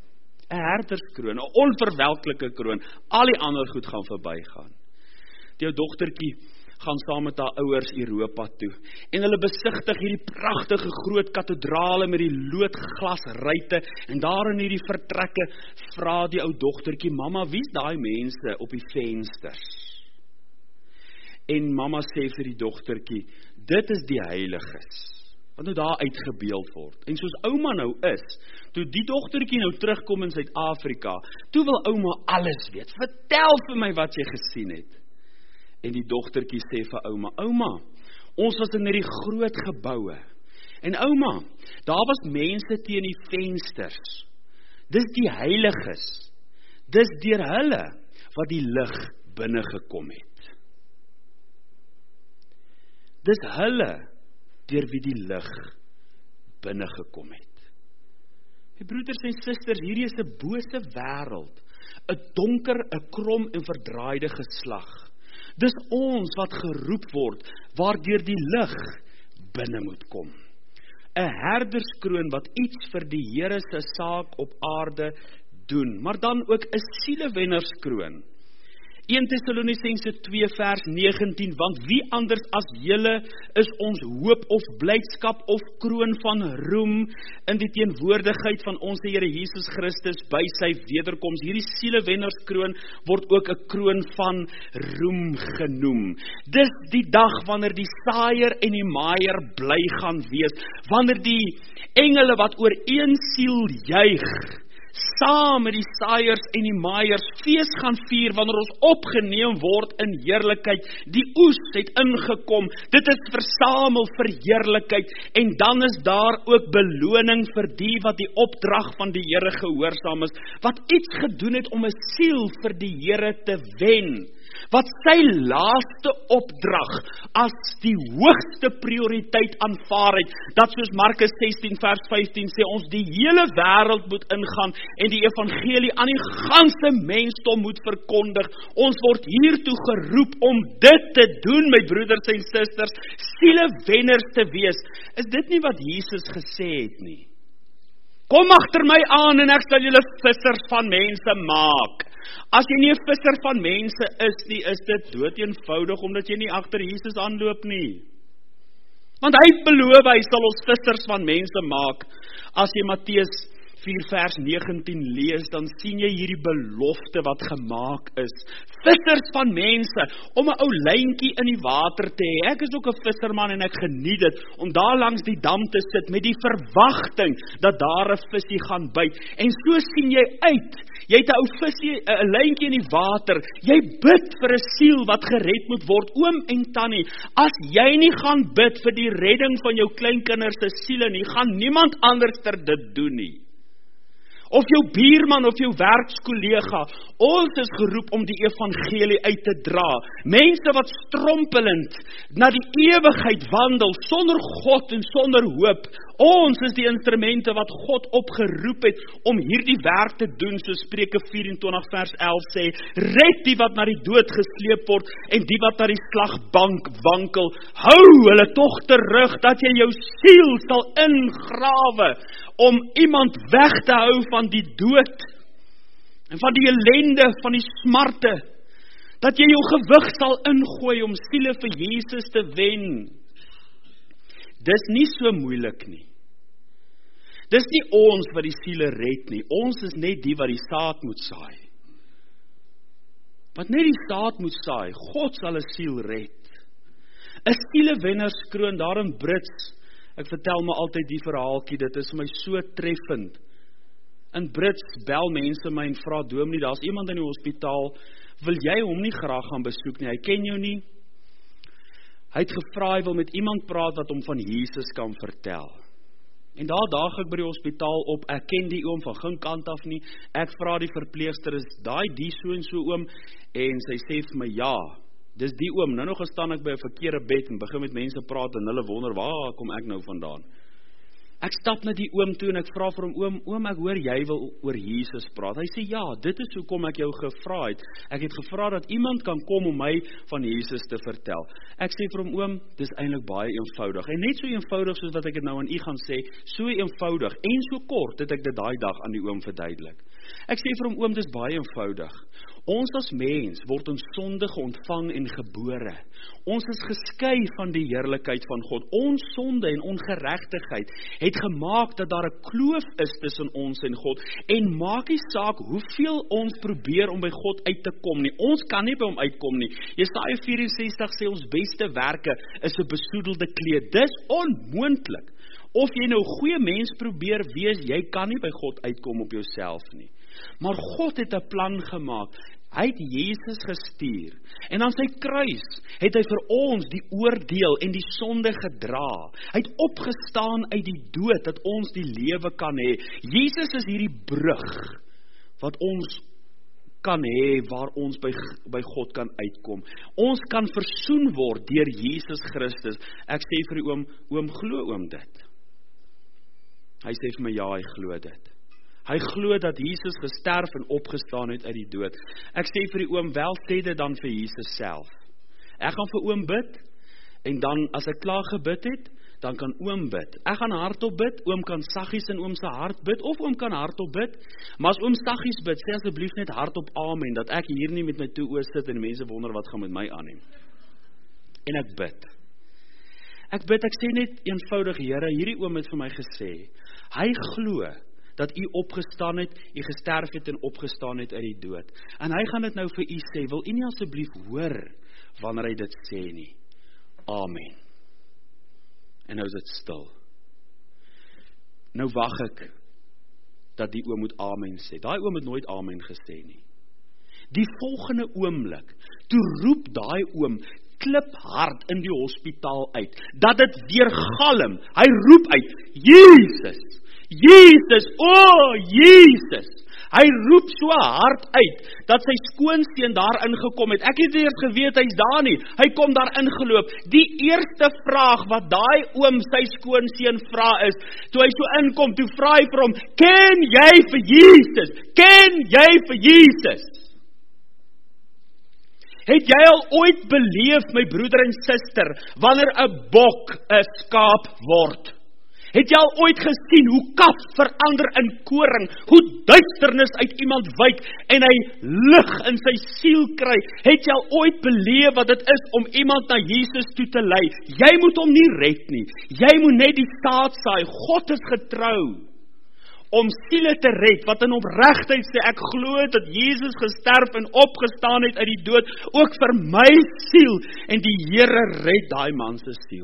'n herderskroon, 'n onverwelklike kroon, al die ander goed gaan verbygaan. Jou dogtertjie gaan saam met haar ouers Europa toe, en hulle besigtig hierdie pragtige groot kathedrale met die loodglasruite, en daar in hierdie vertrekke vra die ou dogtertjie, mamma, wie's daai mense op die vensters? En mamma sê vir die dogtertjie, dit is die heiliges, wat nou daar uitgebeeld word. En soos ouma nou is, toe die dogtertjie nou terugkom in Suid-Afrika, toe wil ouma alles weet, vertel vir my wat jy gesien het. En die dogtertjie sê vir ouma, ouma, ons was in hierdie groot geboue, en ouma, daar was mense teen die vensters, dis die heiliges, dis deur hulle, wat die lig binne gekom het. Dis hulle, deur wie die lig binne gekom het. My broeders en susters, hierdie is 'n bose wêreld, 'n donker, 'n krom en verdraaide geslag. Dis ons wat geroep word, waardeur die lig binne moet kom. 'n Herderskroon wat iets vir die Here se saak op aarde doen, maar dan ook 'n sielewennerskroon. Eerste Tessalonisense twee vers negentien, want wie anders as julle is ons hoop of blydskap of kroon van roem in die teenwoordigheid van ons Here Jesus Christus by sy wederkoms. Hierdie sielewennerskroon word ook 'n kroon van roem genoem. Dis die dag wanneer die saaier en die maaier bly gaan wees, wanneer die engele wat oor een siel juig, saam met die saaiers en die maaiers fees gaan vier, wanneer ons opgeneem word in heerlikheid. Die oes het ingekom, dit is versamel vir heerlikheid, en dan is daar ook beloning vir die wat die opdrag van die Here gehoorsaam is, wat iets gedoen het om 'n siel vir die Here te wen, wat sy laaste opdrag as die hoogste prioriteit aanvaar het, dat soos Markus sestien vers vyftien sê, ons die hele wêreld moet ingaan en die evangelie aan die ganse mensdom moet verkondig. Ons word hiertoe geroep om dit te doen, my broeders en susters, sielewenners te wees. Is dit nie wat Jesus gesê het nie? Kom agter my aan en ek sal julle vissers van mense maak. As jy nie 'n visser van mense is nie, is dit dood eenvoudig, omdat jy nie agter Jesus aanloop nie. Want hy het beloof, hy sal ons vissers van mense maak. As jy Matteus vier vers negentien lees, dan sien jy hierdie belofte wat gemaak is. Vissers van mense, om 'n ou lyntjie in die water te hê. Ek is ook 'n visserman en ek geniet dit, om daar langs die dam te sit, met die verwagting, dat daar 'n visie gaan byt. En so sien jy uit, jy het 'n ou visie, 'n lyntjie in die water, jy bid vir 'n siel wat gered moet word, oom en tannie. As jy nie gaan bid vir die redding van jou kleinkinders se siele nie, gaan niemand anders ter dit doen nie. Of jou buurman of jou werkskollega, ons is geroep om die evangelie uit te dra. Mense wat strompelend na die ewigheid wandel, sonder God en sonder hoop. Ons is die instrumente wat God opgeroep het om hierdie werk te doen, so Spreuke vyf en twintig vers elf sê, red die wat na die dood gesleep word en die wat na die slagbank wankel. Hou hulle tog terug dat jy jou siel sal ingrawe om iemand weg te hou van die dood en van die ellende, van die smarte, dat jy jou gewig sal ingooi om siele vir Jesus te wen. Dis nie so moeilik nie. Dis nie ons wat die siele red nie, ons is net die wat die saad moet saai. Wat net die saad moet saai, God sal 'n siel red. 'n Sielewennerskroon daar in Brits, ek vertel my altyd die verhaaltjie, dit is my so treffend. In Brits bel mense my en vra, dominee, daar's iemand in die hospitaal, wil jy hom nie graag gaan besoek nie, hy ken jou nie. Hy het gevra, hy wil met iemand praat wat hom van Jesus kan vertel. En daar daag ek by die hospitaal op, ek ken die oom van geen kant af nie, ek vra die verpleegster, is daai die so en so oom, en sy sê vir my, ja, dis die oom. Nou nog gestaan ek by 'n verkeerde bed en begin met mense praat en hulle wonder, waar kom ek nou vandaan? Ek stap na die oom toe en ek vra vir hom, oom, oom, ek hoor jy wil oor Jesus praat. Hy sê, ja, dit is hoekom ek jou gevra het. Ek het gevra dat iemand kan kom om my van Jesus te vertel. Ek sê vir hom, oom, dis eintlik baie eenvoudig. En net so eenvoudig soos wat ek dit nou aan u gaan sê, so eenvoudig en so kort het ek dit daai dag aan die oom verduidelik. Ek sê vir hom, oom, dis baie eenvoudig. Ons as mens word in sonde ontvang en gebore. Ons is geskei van die heerlikheid van God. Ons sonde en ongeregtigheid het gemaak dat daar 'n kloof is tussen ons en God. En maak nie saak hoeveel ons probeer om by God uit te kom nie. Ons kan nie by hom uitkom nie. Jesaja vyf en ses sê ons beste werke is 'n besoedelde kleed. Dis onmoontlik. Of jy nou 'n goeie mens probeer wees, jy kan nie by God uitkom op jouself nie. Maar God het 'n plan gemaak. Hy het Jesus gestuur. En aan sy kruis het hy vir ons die oordeel en die sonde gedra. Hy het opgestaan uit die dood, dat ons die lewe kan hê. Jesus is hierdie brug, wat ons kan hê, waar ons by, by God kan uitkom. Ons kan versoen word deur Jesus Christus. Ek sê vir die oom, oom, glo oom dit? Hy sê vir my, ja, hy glo dit. Hy glo dat Jesus gesterf en opgestaan het uit die dood. Ek sê vir die oom, wel sê dit dan vir Jesus self. Ek gaan vir oom bid, en dan as ek klaar gebid het, dan kan oom bid. Ek gaan hardop bid, oom kan saggies in oom se hart bid, of oom kan hardop bid, maar as oom saggies bid, sê asseblief net hardop amen, dat ek hier nie met my toe oor sit, en mense wonder wat gaan met my aan nie. En ek bid. Ek bid, ek sê net eenvoudig, Here, hierdie oom het vir my gesê, hy glo, dat u opgestaan het, u gesterf het en opgestaan het uit die dood. En hy gaan dit nou vir u sê, wil u nie asseblief hoor, wanneer hy dit sê nie. Amen. En nou is dit stil. Nou wag ek, dat die oom moet amen sê. Daai oom het nooit amen gesê nie. Die volgende oomblik, toe roep daai oom, kliphard in die hospitaal uit, dat dit weer galm. Hy roep uit, Jesus! Jesus, o, oh, Jesus! Hy roep so hard uit, dat sy skoonseun daar ingekom het. Ek het nie eers geweet, hy is daar nie. Hy kom daar ingeloop. Die eerste vraag wat daai oom sy skoonseun vra is, toe hy so inkom, toe vra hy vir hom, ken jy vir Jesus? Ken jy vir Jesus? Het jy al ooit beleef, my broeder en suster, wanneer 'n bok 'n skaap word? Het jy al ooit gesien hoe kaf verander in koring, hoe duisternis uit iemand wyk en hy lig in sy siel kry? Het jy al ooit beleef wat dit is om iemand na Jesus toe te lei? Jy moet hom nie red nie. Jy moet net die saad saai. God is getrou om siele te red, wat in opregtheid sê, ek glo dat Jesus gesterf en opgestaan het uit die dood, ook vir my siel, en die Here red daai man se siel.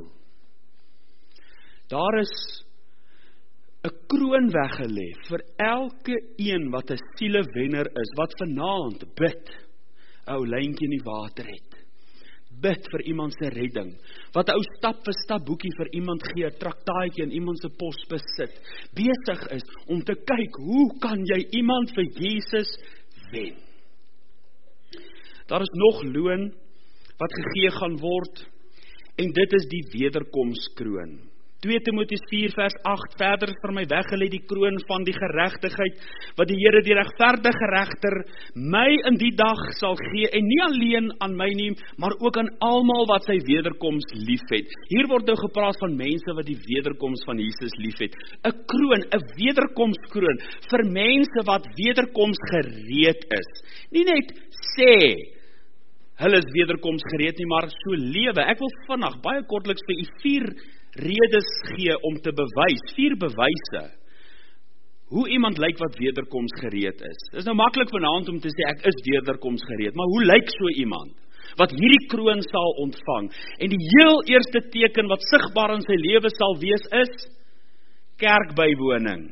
Daar is 'n kroon weggelê vir elke een wat 'n sielewenner is, wat vanaand bid, 'n ou lyntjie in die water het. Bid vir iemand se redding, wat 'n ou stap vir stap boekie vir iemand gee, 'n traktaatjie in iemand se pos besit, besig is om te kyk, hoe kan jy iemand vir Jesus wen? Daar is nog loon wat gegee gaan word, en dit is die wederkomskroon. twee Timoteus vier vers agt, verder vir my weggelê die kroon van die geregtigheid, wat die Here die regverdige regter my in die dag sal gee, en nie alleen aan my nie, maar ook aan almal wat sy wederkoms liefhet. Hier word nou gepraat van mense wat die wederkoms van Jesus liefhet. 'n Kroon, 'n wederkomskroon, vir mense wat wederkoms gereed is. Nie net sê, hulle is wederkoms gereed nie, maar so lewe. Ek wil vinnig, baie kortliks vir u vier redes gee om te bewys, vier bewyse, hoe iemand lyk wat wederkoms gereed is. Dit is nou maklik vanaand om te sê, ek is wederkoms gereed, maar hoe lyk so iemand, wat hierdie kroon sal ontvang? En die heel eerste teken wat sigbaar in sy lewe sal wees is, kerkbywoning.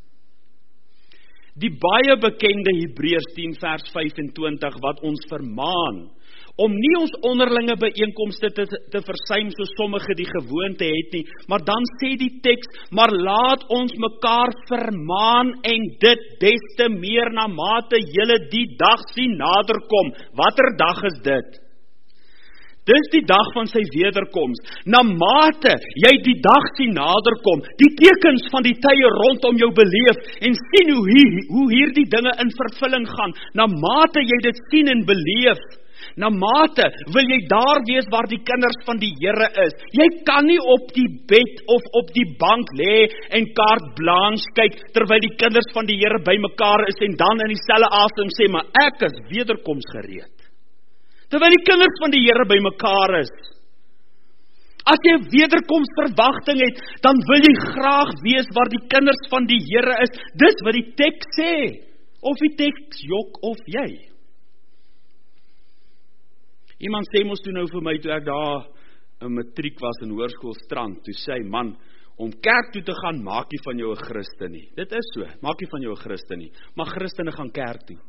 Die baie bekende Hebreërs tien vers vyf-en-twintig, wat ons vermaan, om nie ons onderlinge byeenkomste te, te versuim, so sommige die gewoonte het nie, maar dan sê die teks, maar laat ons mekaar vermaan, en dit des te meer na mate julle die dag sien naderkom. Watter dag is dit? Dis die dag van sy wederkoms. Na mate jy die dag sien naderkom, die tekens van die tye rondom jou beleef, en sien hoe, hier, hoe hierdie dinge in vervulling gaan, na mate jy dit sien en beleef, Na mate wil jy daar wees waar die kinders van die Here is. Jy kan nie op die bed of op die bank lê en carte blanche kyk terwyl die kinders van die Here bymekaar is en dan in dieselfde asem sê, maar ek is wederkomsgereed. Terwyl die kinders van die Here bymekaar is. As jy 'n wederkomsverwagting het, dan wil jy graag wees waar die kinders van die Here is. Dis wat die teks sê. Of die teks jok of jy. Iemand sê mos toe nou vir my, toe ek daar in matriek was in Hoërskool Strand, toe sê hy, man, om kerk toe te gaan, maak jy van jou 'n Christen nie. Dit is so, maak jy van jou 'n Christen nie. Maar Christene gaan kerk toe.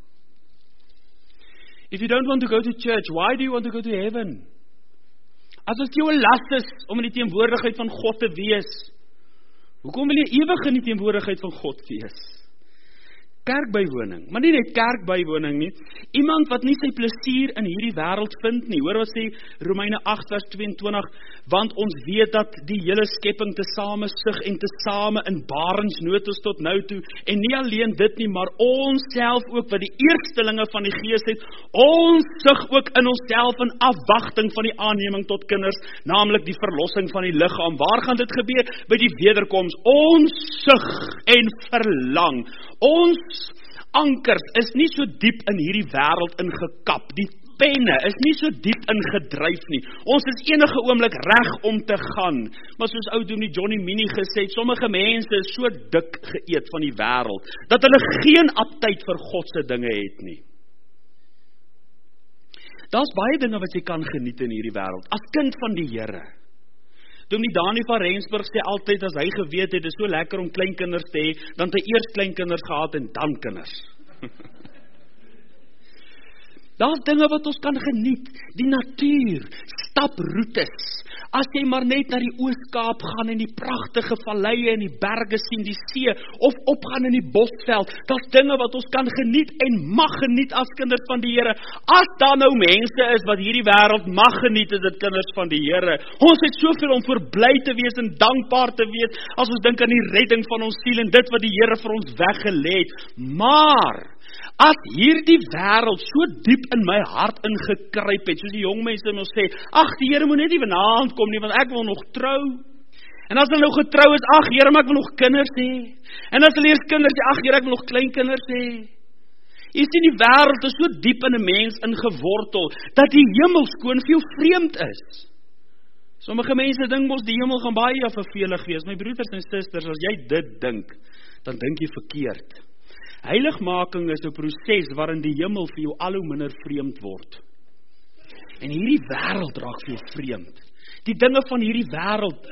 If you don't want to go to church, why do you want to go to heaven? As dit jou 'n las is om in die teenwoordigheid van God te wees, hoekom wil jy ewig in die teenwoordigheid van God wees? Kerkbywoning, maar nie net kerkbywoning nie, iemand wat nie sy plesier in hierdie wêreld vind nie. Hoor wat sê Romeine agt vers tweeëntwintig, want ons weet dat die hele skepping tesame sug en tesame in barensnood is tot nou toe, en nie alleen dit nie, maar ons self ook, wat die eerstelinge van die Gees het, ons sug ook in onsself in afwagting van die aanneming tot kinders, naamlik die verlossing van die liggaam. Waar gaan dit gebeur? By die wederkoms. Ons sug en verlang. Ons ankers is nie so diep in hierdie wêreld ingekap. Die penne is nie so diep ingedryf nie. Ons is enige oomblik reg om te gaan. Maar soos ou dominee Johnny Minnie gesê het, sommige mense is so dik geëet van die wêreld, dat hulle geen aptyd vir God se dinge het nie. Daar's baie dinge wat jy kan geniet in hierdie wêreld, as kind van die Here. Dominee Dani van Rensburg sê altyd, as hy geweet het, dit is so lekker om kleinkinders te hê, dan het hy eers kleinkinders gehad en dan kinders. Daar's dinge wat ons kan geniet, die natuur, staproetes. As jy maar net na die Oos-Kaap gaan en die pragtige valleie en die berge sien, die see, of opgaan in die bosveld, daar's dinge wat ons kan geniet en mag geniet as kinders van die Here. As daar nou mense is wat hierdie wêreld mag geniet, is dit kinders van die Here. Ons het soveel om voor bly te wees en dankbaar te wees, as ons dink aan die redding van ons siel en dit wat die Here vir ons weggelê het. Maar as hierdie wêreld so diep in my hart ingekruip het, soos die jong mense ons sê, ag, die Here moet net nie vanaand kom nie, want ek wil nog trou. En as hulle nou getrou is, ag Here, maar ek wil nog kinders hê. En as hulle eers kinders hê, ag Here, ek wil nog kleinkinders hê. Jy sien, die wêreld is so diep in 'n mens ingewortel, dat die hemel skoon veel vreemd is. Sommige mense dink mos die hemel gaan baie vervelig wees. My broeders en susters, as jy dit dink, dan dink jy verkeerd. Heiligmaking is 'n proses waarin die hemel vir jou al hoe minder vreemd word. En hierdie wêreld raak vir jou vreemd. Die dinge van hierdie wêreld.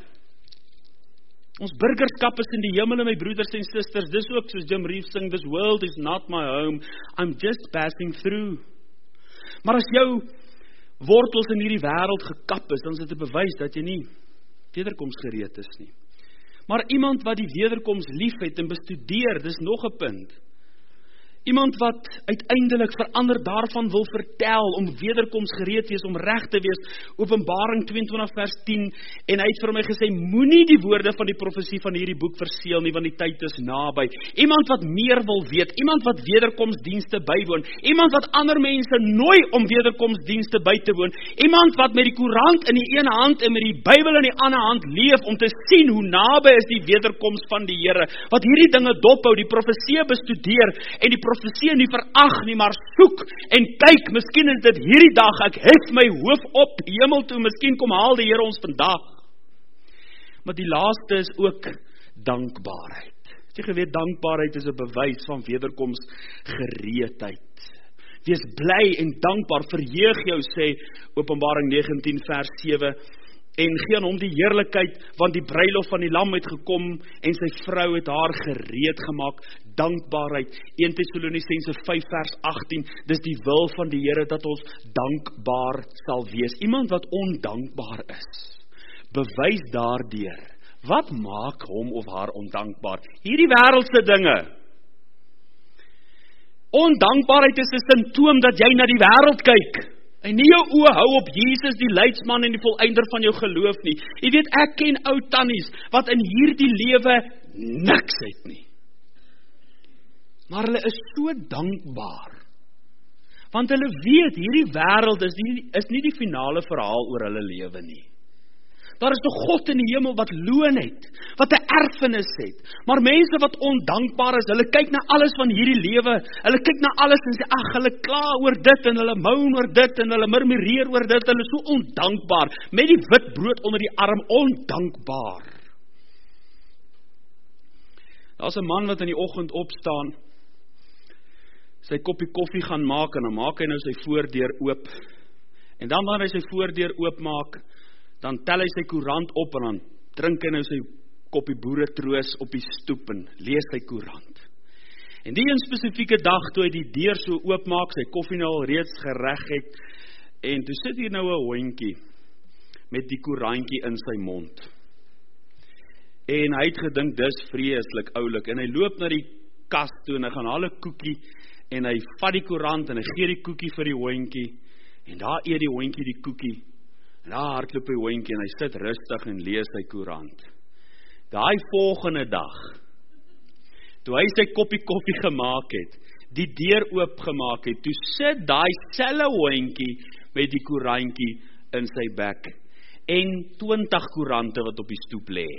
Ons burgerskap is in die hemel, my broeders en susters. Dis ook soos Jim Reeves sing, this world is not my home, I'm just passing through. Maar as jou wortels in hierdie wêreld gekap is, dan is dit 'n bewys dat jy nie wederkomsgereed is nie. Maar iemand wat die wederkoms lief het en bestudeer, dis nog 'n punt. Iemand wat uiteindelik verander daarvan wil vertel, om wederkoms gereed wees, om reg te wees, Openbaring tweeëntwintig vers tien, en hy het vir my gesê, moenie die woorde van die profesie van hierdie boek verseël nie, want die tyd is naby. Iemand wat meer wil weet, iemand wat wederkomsdienste bywoon, iemand wat ander mense nooi om wederkomsdienste by te woon, iemand wat met die koerant in die ene hand en met die Bybel in die ander hand leef, om te sien hoe naby is die wederkoms van die Here, wat hierdie dinge dophou, die profesie bestudeer, en die profesie nie verag nie, maar soek en kyk, miskien is dit hierdie dag, ek hef my hoof op hemel toe, miskien kom haal die Here ons vandag. Maar die laaste is ook dankbaarheid. Het jy geweet, dankbaarheid is 'n bewys van wederkoms gereedheid. Wees bly en dankbaar, verheug jou, sê Openbaring negentien vers sewe, en gee aan hom die heerlikheid, want die bruilof van die lam het gekom, en sy vrou het haar gereed gemaak. Dankbaarheid, eerste Tessalonisense vyf vers agttien, dis die wil van die Here dat ons dankbaar sal wees. Iemand wat ondankbaar is, bewys daardeur, wat maak hom of haar ondankbaar? Hierdie wêreldse dinge. Ondankbaarheid is 'n simptoom dat jy na die wêreld kyk, en nie jou oë hou op Jesus, die leidsman en die volëinder van jou geloof nie. Jy weet, ek ken ou tannies, wat in hierdie lewe niks het nie. Maar hulle is so dankbaar, Want hulle weet, hierdie wêreld is nie, is nie die finale verhaal oor hulle lewe nie. Daar is 'n God in die hemel wat loon het, wat 'n erfenis het. Maar mense wat ondankbaar is, hulle kyk na alles van hierdie lewe, hulle kyk na alles en sê, ag, hulle kla oor dit, en hulle moan oor dit, en hulle murmureer oor dit, hulle is so ondankbaar, met die wit brood onder die arm, ondankbaar. Daar's 'n man wat in die oggend opstaan, sy koppie koffie gaan maak, en dan maak hy nou sy voordeur oop, en dan wanneer hy sy voordeur oop maak, dan tel hy sy koerant op, en dan drink hy nou sy koppie boeretroos op die stoep, en lees sy koerant. En die een spesifieke dag, toe hy die deur so oop maak, sy koffie nou al reeds gereg het, en toe sit hier nou 'n hondjie, met die koerantjie in sy mond. En hy het gedink, dis vreeslik oulik, en hy loop na die kas toe, en hy gaan haal 'n koekie, en hy vat die koerant, en hy gee die koekie vir die hondjie, en daar eet die hondjie die koekie, en daar hardloop die hondjie, en hy sit rustig en lees sy koerant. Daai volgende dag, toe hy sy koppie koffie gemaak het, die deur oopgemaak het, toe sit daai selfe hondjie met die koerantjie in sy bek, en twintig koerante wat op die stoep lê.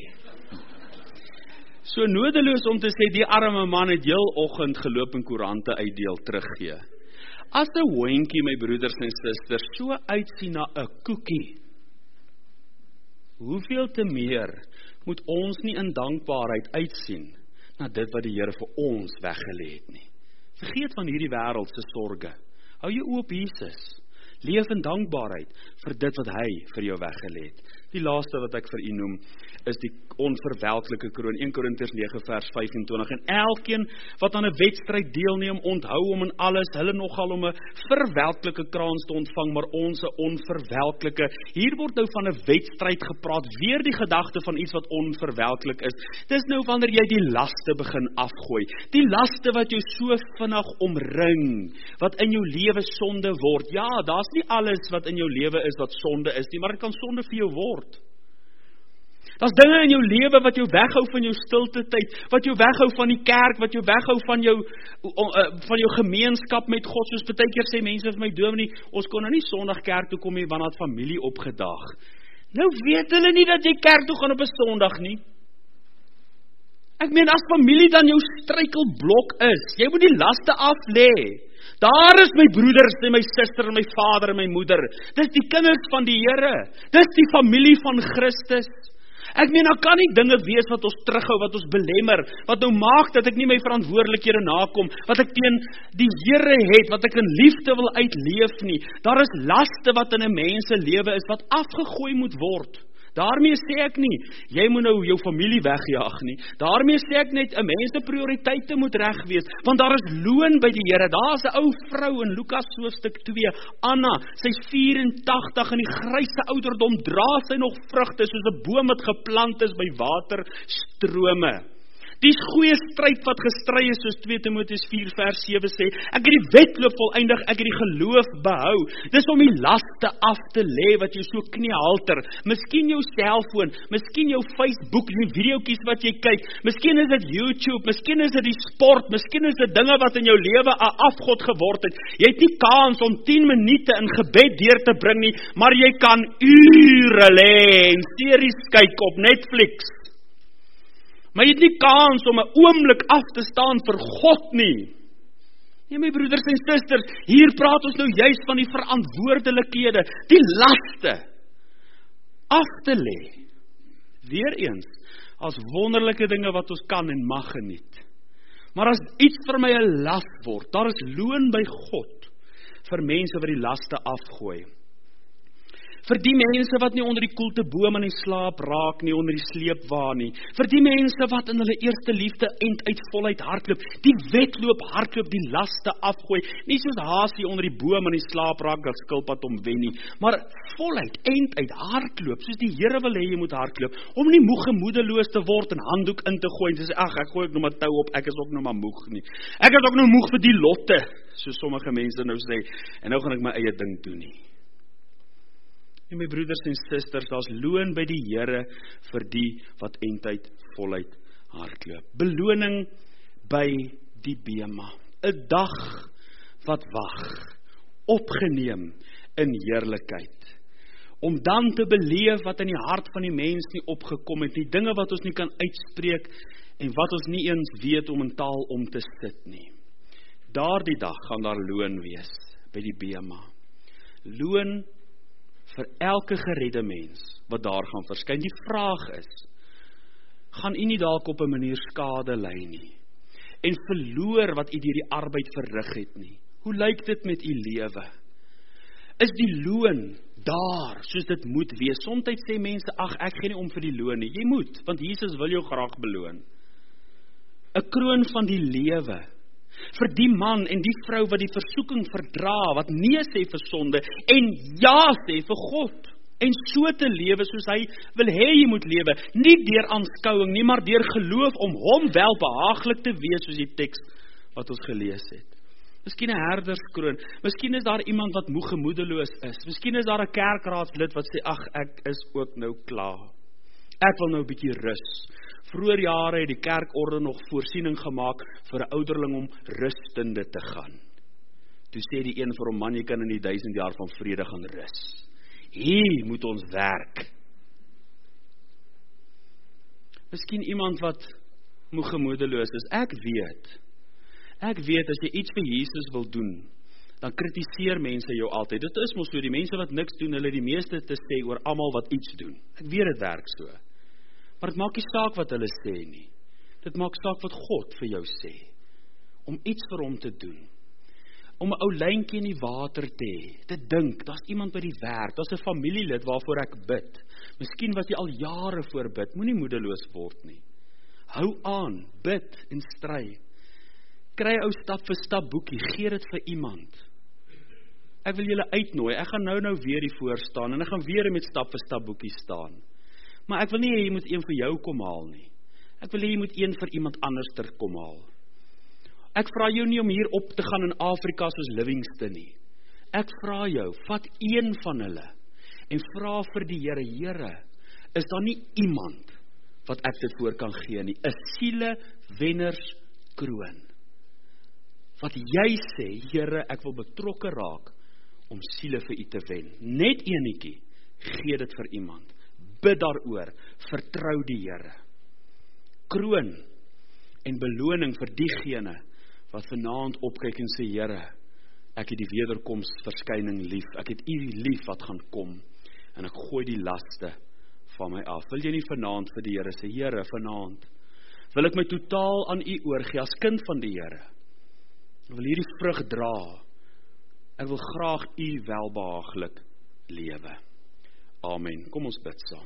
So nodeloos om te sê, die arme man het heel oggend geloop en koerante uitdeel teruggee. As 'n hondjie, my broeders en susters, so uitsien na 'n koekie, hoeveel te meer moet ons nie in dankbaarheid uitsien na dit wat die Here vir ons weggelê het nie. Vergeet van hierdie wêreld se sorge. Hou jou oop Jesus. Leef in dankbaarheid vir dit wat hy vir jou weggelê het. Die laaste wat ek vir u noem, is die onverwelklike kroon, een Korintiërs nege vers vyf-en-twintig, en elkeen wat aan 'n wedstryd deelneem, onthou om in alles, hulle nogal om 'n verwelklike krans te ontvang, maar ons 'n onverwelklike. Hier word nou van 'n wedstryd gepraat, weer die gedagte van iets wat onverwelklik is. Dis nou wanneer jy die laste begin afgooi, die laste wat jou so vinnig omring, wat in jou lewe sonde word. Ja, daar's nie alles wat in jou lewe is wat sonde is nie, maar dit kan sonde vir jou word. Daar's dinge in jou lewe wat jou weghou van jou stilte tyd, wat jou weghou van die kerk, wat jou weghou van jou van jou gemeenskap met God. Soos baie keer sê mense vir my, dominee, ons kon nou nie Sondag kerk toe kom nie, want het familie opgedaag. Nou weet hulle nie dat jy kerk toe gaan op 'n Sondag nie. Ek meen, as familie dan jou struikelblok is, jy moet die laste af lê. Daar is my broeders en my suster en my vader en my moeder. Dis die kinders van die Here. Dis die familie van Christus. Ek meen, daar kan nie dinge wees wat ons terughou, wat ons belemmer, wat nou maak dat ek nie my verantwoordelikhede nakom, wat ek teen die Here het, wat ek in liefde wil uitleef nie. Daar is laste wat in 'n mens se lewe is, wat afgegooi moet word. Daarmee sê ek nie, jy moet nou jou familie wegjaag nie. Daarmee sê ek net, 'n mens se prioriteite moet reg wees, want daar is loon by die Here. Daar is 'n ou vrou in Lukas hoofstuk twee, Anna, sy's vyf en tagtig, in die grysse ouderdom dra sy nog vrugte, soos 'n boom wat geplant is by waterstrome. Die goeie stryd wat gestry is, soos twee Timoteus vier vers sewe sê, ek het die wedloop voleindig, ek het die geloof behou. Dis om die laste af te lê wat jy so kniehalter. Miskien jou selfoon, miskien jou Facebook, die videoetjies wat jy kyk, miskien is dit YouTube, miskien is dit die sport, miskien is dit dinge wat in jou lewe 'n afgod geword het. Jy het nie kans om tien minute in gebed deur te bring nie, maar jy kan ure lê en series kyk op Netflix. Maar jy het nie kans om 'n oomblik af te staan vir God nie. Nee, my broeders en susters, hier praat ons nou juist van die verantwoordelikhede, die laste, af te lê. Weereens, as wonderlike dinge wat ons kan en mag geniet. Maar as iets vir my 'n las word, daar is loon by God, vir mense wat die laste afgooi. Vir die mense wat nie onder die koelte boom in die slaap raak nie, onder die sleepwa nie. Vir die mense wat in hulle eerste liefde end uit voluit hardloop, die wedloop hardloop, die laste afgooi, nie soos hasie onder die boom in die slaap raak, dat skilpad om wen nie, maar voluit, end uit hardloop, soos die Here wil hê jy moet hardloop, om nie moeg en moedeloos te word en handdoek in te gooi, en te sê, ag, ek gooi ook nog maar tou op, ek is ook nog maar moeg nie. Ek is ook nog moeg vir die lotte, soos sommige mense nou sê, en nou gaan ek my eie ding doen nie. En my broeders en susters, daar's loon by die Here vir die wat eindtyd voluit hardloop. Beloning by die bema. 'n Dag wat wag opgeneem in heerlikheid. Om dan te beleef wat in die hart van die mens nie opgekom het, die dinge wat ons nie kan uitspreek, en wat ons nie eens weet om in taal om te sit nie. Daardie dag gaan daar loon wees, by die bema. Loon vir elke geredde mens, wat daar gaan verskyn. Die vraag is, gaan u nie dalk op 'n manier skade ly nie, en verloor wat u deur die arbeid verrig het nie? Hoe lyk dit met u lewe? Is die loon daar, soos dit moet wees? Somstyds sê mense, ag, ek gee nie om vir die loon nie. Jy moet, want Jesus wil jou graag beloon. 'n kroon van die lewe, vir die man en die vrou wat die versoeking verdra, wat nee sê vir sonde, en ja sê vir God, en so te lewe soos hy wil hê jy moet lewe, nie deur aanskouing nie, maar deur geloof om hom wel behaaglik te wees, soos die teks wat ons gelees het. Miskien 'n herderskroon, miskien is daar iemand wat moeg gemoedeloos is, miskien is daar 'n kerkraadslid wat sê, ag, ek is ook nou klaar, ek wil nou 'n bietjie rus. Vroeger jare het die kerkorde nog voorsiening gemaak vir 'n ouderling om rustende te gaan. Toe sê die een vir hom, man, jy kan in die duisend jaar van vrede gaan rus. Hier moet ons werk. Miskien iemand wat moeg gemoedeloos is, ek weet, ek weet, as jy iets vir Jesus wil doen, dan kritiseer mense jou altyd. Dit is mos so, die mense wat niks doen, hulle die meeste te sê oor almal wat iets doen. Ek weet dit werk so. Maar dit maak nie saak wat hulle sê nie. Dit maak saak wat God vir jou sê. Om iets vir hom te doen. Om 'n ou lyntjie in die water te hê. Te dink, daar's iemand by die werk, daar's 'n familielid waarvoor ek bid. Miskien wat jy al jare voor bid, moenie moedeloos word nie. Hou aan, bid en stry. Kry 'n ou stap vir stap boekie, gee dit vir iemand. Ek wil julle uitnooi, ek gaan nou nou weer hier voor staan, en ek gaan weer met stap vir stap boekie staan. Maar ek wil nie hê jy moet een vir jou kom haal nie. Ek wil hê jy moet een vir iemand anders ter kom haal. Ek vra jou nie om hier op te gaan in Afrika soos Livingston nie. Ek vra jou, vat een van hulle, en vra vir die Here, Here, is daar nie iemand wat ek dit voor kan gee nie? 'n siele wenners kroon. Wat jy sê, Here, ek wil betrokke raak om siele vir u te wen. Net enetjie, gee dit vir iemand. Bid daaroor, vertrou die Here. Kroon en beloning vir diegene wat vanaand opkyk en sê, Here, ek het die wederkomsverskyning lief, ek het u lief wat gaan kom, en ek gooi die laste van my af. Wil jy nie vanaand vir die Here sê, Here, vanaand wil ek my totaal aan u oorgee as kind van die Here. Ek wil hierdie vrug dra. Ek wil graag u welbehaaglik lewe. Amen. Kom ons bid saam.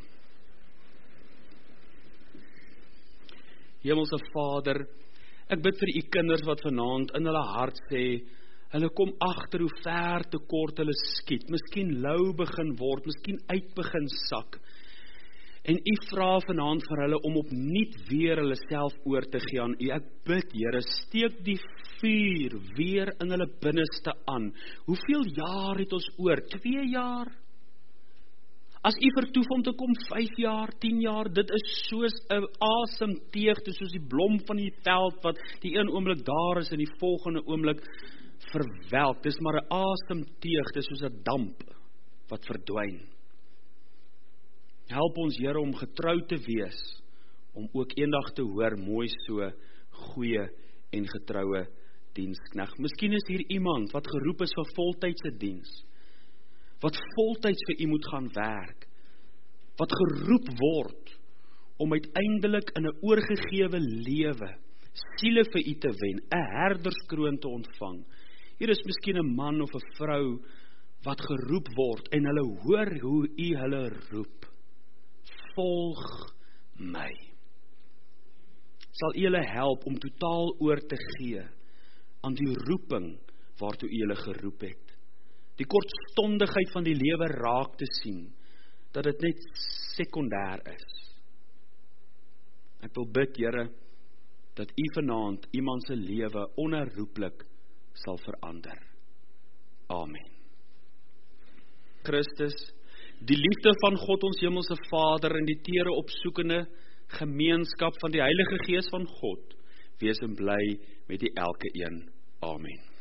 Hemelse Vader, ek bid vir u kinders wat vanaand in hulle hart sê, hulle kom agter hoe ver te kort hulle skiet, miskien lou begin word, miskien uit begin sak. En u vra vanaand vir hulle om opnuut weer hulle self oor te gee aan u. Ek bid, Here, steek die vuur weer in hulle binneste aan. Hoeveel jaar het ons oor? Twee jaar? As u vertoef om te kom, vyf jaar, tien jaar, dit is soos 'n asemteugte, soos die blom van die veld, wat die een oomblik daar is en die volgende oomblik verwelk. Dis maar 'n asemteugte, soos 'n damp wat verdwyn. Help ons, Here, om getrou te wees, om ook eendag te hoor, mooi so, goeie en getroue diensknegt. Miskien is hier iemand wat geroep is vir voltydse diens, wat voltyds vir u moet gaan werk, wat geroep word om uiteindelik in 'n oorgegewe lewe siele vir u te wen, 'n herderskroon te ontvang. Hier is miskien 'n man of 'n vrou wat geroep word en hulle hoor hoe u hulle roep. Volg my. Sal u hulle help om totaal oor te gee aan die roeping waartoe u hulle geroep het. Die kortstondigheid van die lewe raak te sien, dat dit net sekondêr is. Ek wil bid, Here, dat u vanaand iemand se lewe onherroepelik sal verander. Amen. Christus, die liefde van God ons hemelse Vader en die tere opsoekende gemeenskap van die Heilige Gees van God, wees en bly met die elke een. Amen.